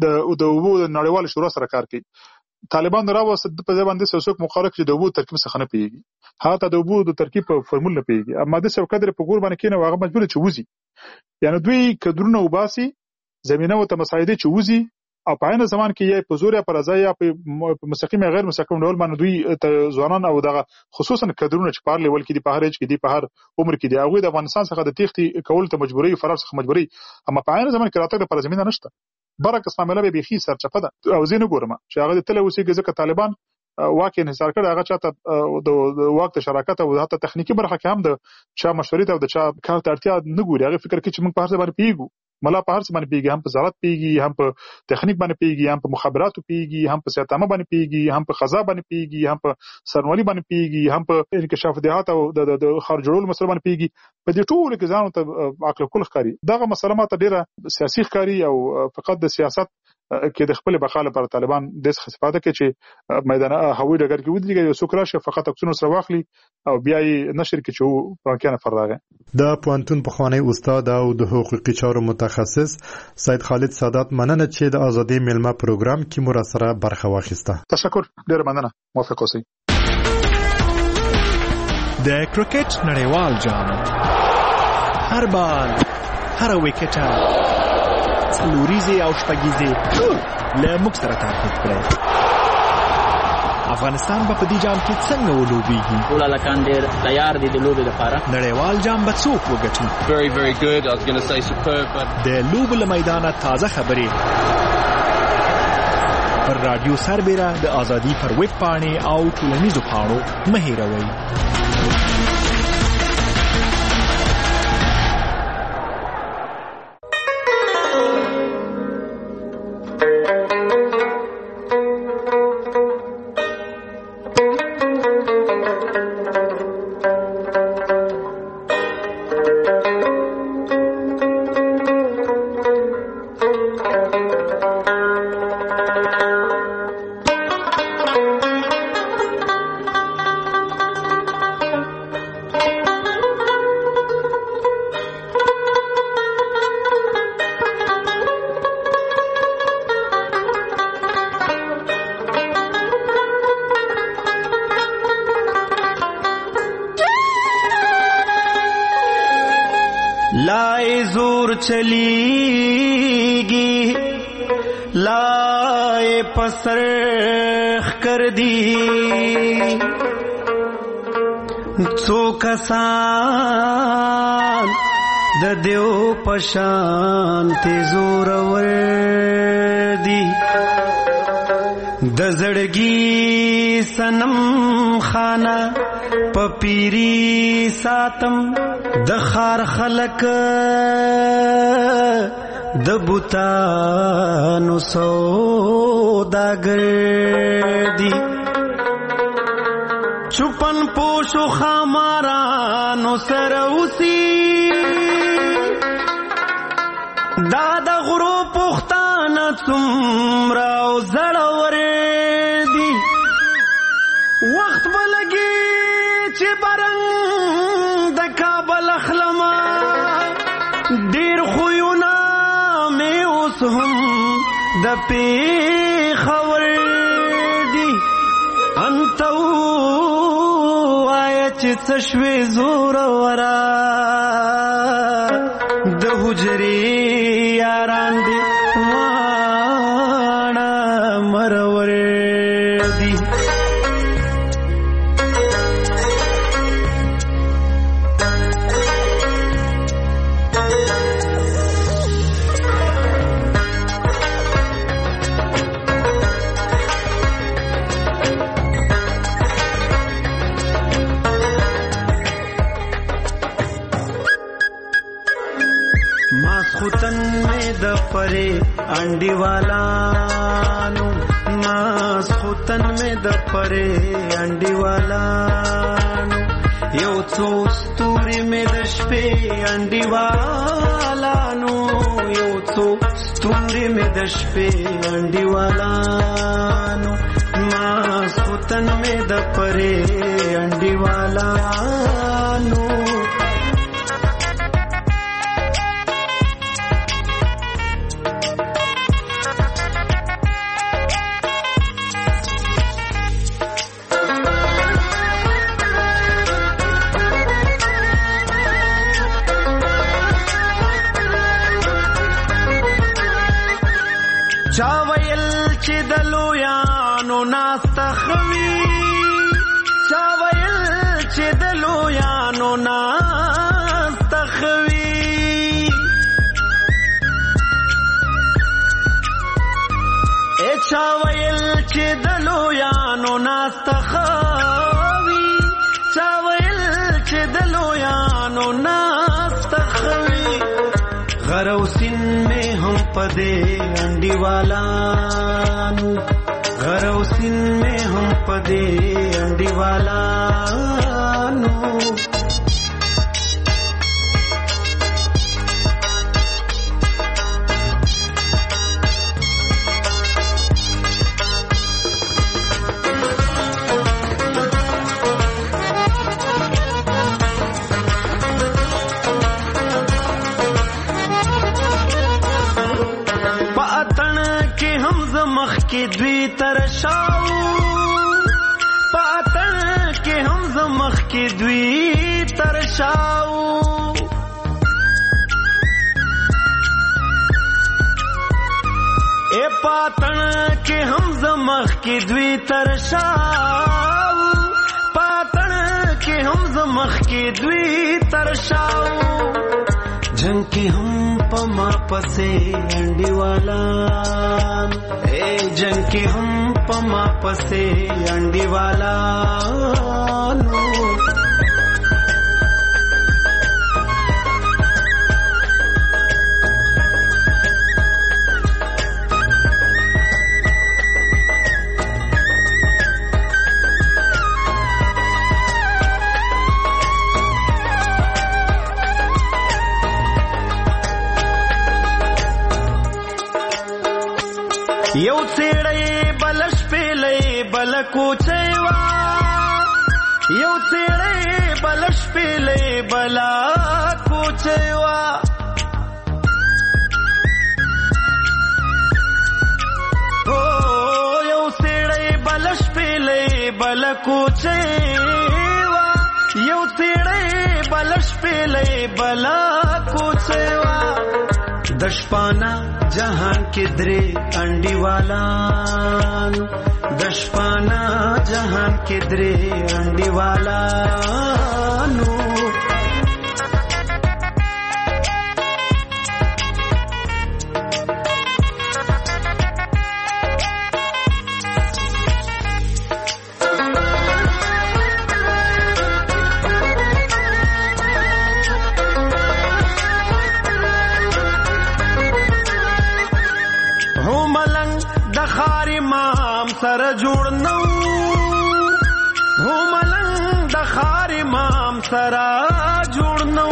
د اوبو د نړیوال شورا سره کار کوي طالبان راوست په ځای باندې څوک مخالف چې د اوبو ترکیب څخه نه پیږي هغه د اوبو د ترکیب په فرمول نه پیږي اما د څو قدر په ګور باندې کینه هغه مجبور چې وځي یعنی دوی کډرونه وباسي زمينه او تمساعده چې وځي او په عین زمان کې یې په زور یا پر ځای یا په مستقیم غیر مستقیم ډول باندې دوی ځوانان او دغه خصوصا کډرونه چې پار لیول کې دي په هر ایج کې دي په هر عمر کې دي هغه د افغانستان څخه د تختی کول ته مجبوري فرار څخه مجبوري اما په عین زمان کې راتګ پر زمينه نشته برعکس معاملې به بيخي سرچپه ده او زه نه ګورم چې هغه تل اوسېږي ځکه طالبان واکه انحصار کړ هغه چاته د وخت شراکت او حتی تخنیکی برخه کې هم د چا مشورې او د چا کار ته اړتیا نه ګوري هغه فکر کوي چې موږ په هر ځای باندې پیګو ملا په هر څه باندې پیږي هم په زراعت پیږي هم په تخنیک باندې پیږي هم په مخابراتو پیږي هم په سیاستامه باندې پیږي هم په خزا باندې پیږي هم په سرنوالي باندې پیږي هم په انکشاف دیات او د خارج جوړول مسله باندې پیږي په دې ټولو کې ځان ته عقل کول ښکاری دغه مسله ماته ډیره سیاسي ښکاری او فقط د سیاست کې د خپل بقا لپاره طالبان د استفاده کوي چې میدان هوایي ډګر کې ودرېږي یو څوک راشي فقط عکسونه سره واخلي او بیا یې نشر کې چې فرانکې نفر راغی د پوهنتون پخوانی استاد او د حقوقي چارو متخصص سید خالد سادات مننه چې د ازادي میلمه پروګرام کې مو سره برخه واخیسته تشکر ډیر مننه موافق اوسئ د کرکټ نړیوال جام هر بال هر وکټه څلوریزه او شپږیزه له موږ سره تعقیب کړئ افغانستان په دې جام کې څنګه ولوبېږي ټول لکان ډېر تیار دي د لوبې لپاره نړیوال جام به څوک وګټي very very good I was going to say superb but د لوبو له میدانه تازه خبرې پر رادیو سربېره د ازادي پر ویب پاڼې او ټولنیزو پاڼو مه هېروئ لائے زور چلیگی لائے پسرخ کر دی څو کسان د دیو پشان تی زور ور دی د زړګي سنم خانه پپیری ساتم د خار خلق د بوتانو سوداګر دی چپن پوشو خامارانو سروسی دادا غرو پختان څومره زړور دی وخت بلګي چې برنګ د کابل اخلما ډیر خوونه مې اوس هم د پیښور دی انتو آیا چې څه شوې زور ورا د حجرې یاران دی وانا مرور دی ماسخوتن میں دپرے انڈی والانو ماسخوتن میں دپرے انڈی والانو یو څو ستوري میں د شپې انډي والانو یو څو ستوري میں د شپې انډي والانو ماسخوتن میں دپرے انډي والانو چاویل چې د لویانو ناستخوي چاویل چې د لویانو ناستخوي چاویل چې د لویانو ناستخوي چاویل چې د لویانو ناستخوي غروسین میں ہم پدے انڈی والانو غروسین میں ہم پدے انڈی والانو مخ کې دوی ترشاو پاتن کې هم زمخ کې دوی ترشاو اے پاتن کې هم زمخ کې دوی ترشاو پاتن کې هم زمخ کې دوی ترشاو جنگ کې هم پما پسے انډي والان اے جنگ کې هم پما پسے انډي والانو یو څېړې بلش پیلې بل کوچېوا یو څېړې بلش پیلې بلا کوچېوا او یو څېړې بلش پیلې بل کوچېوا یو څېړې بلش پیلې بلا کوڅوا د شپانا جهان کې درې انډیوالان د شپانا جهان کې درې انډیوالانو سره جوړ نو هو ملنګ د خار امام سره جوړ نو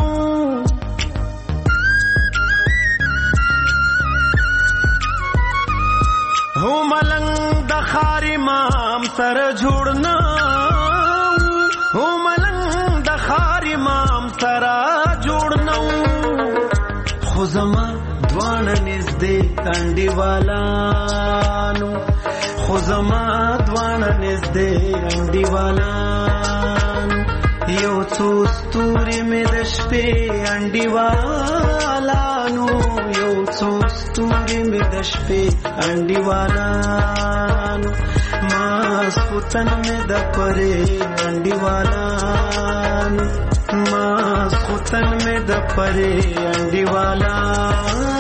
هو ملنګ د خار امام سره جوړ نو هو ملنګ د خار امام سره جوړ نو خو زما دوانه نږدې انډیوالانو خو زما دوانه نږدې انډیوالان یو څو ستوري مې د شپې انډیوالانو یو څو ستوري مې د شپې انډیوالانو ماسخوتن مې د پرې انډیوالانو ماسخوتن مې د پرې انډیوالانو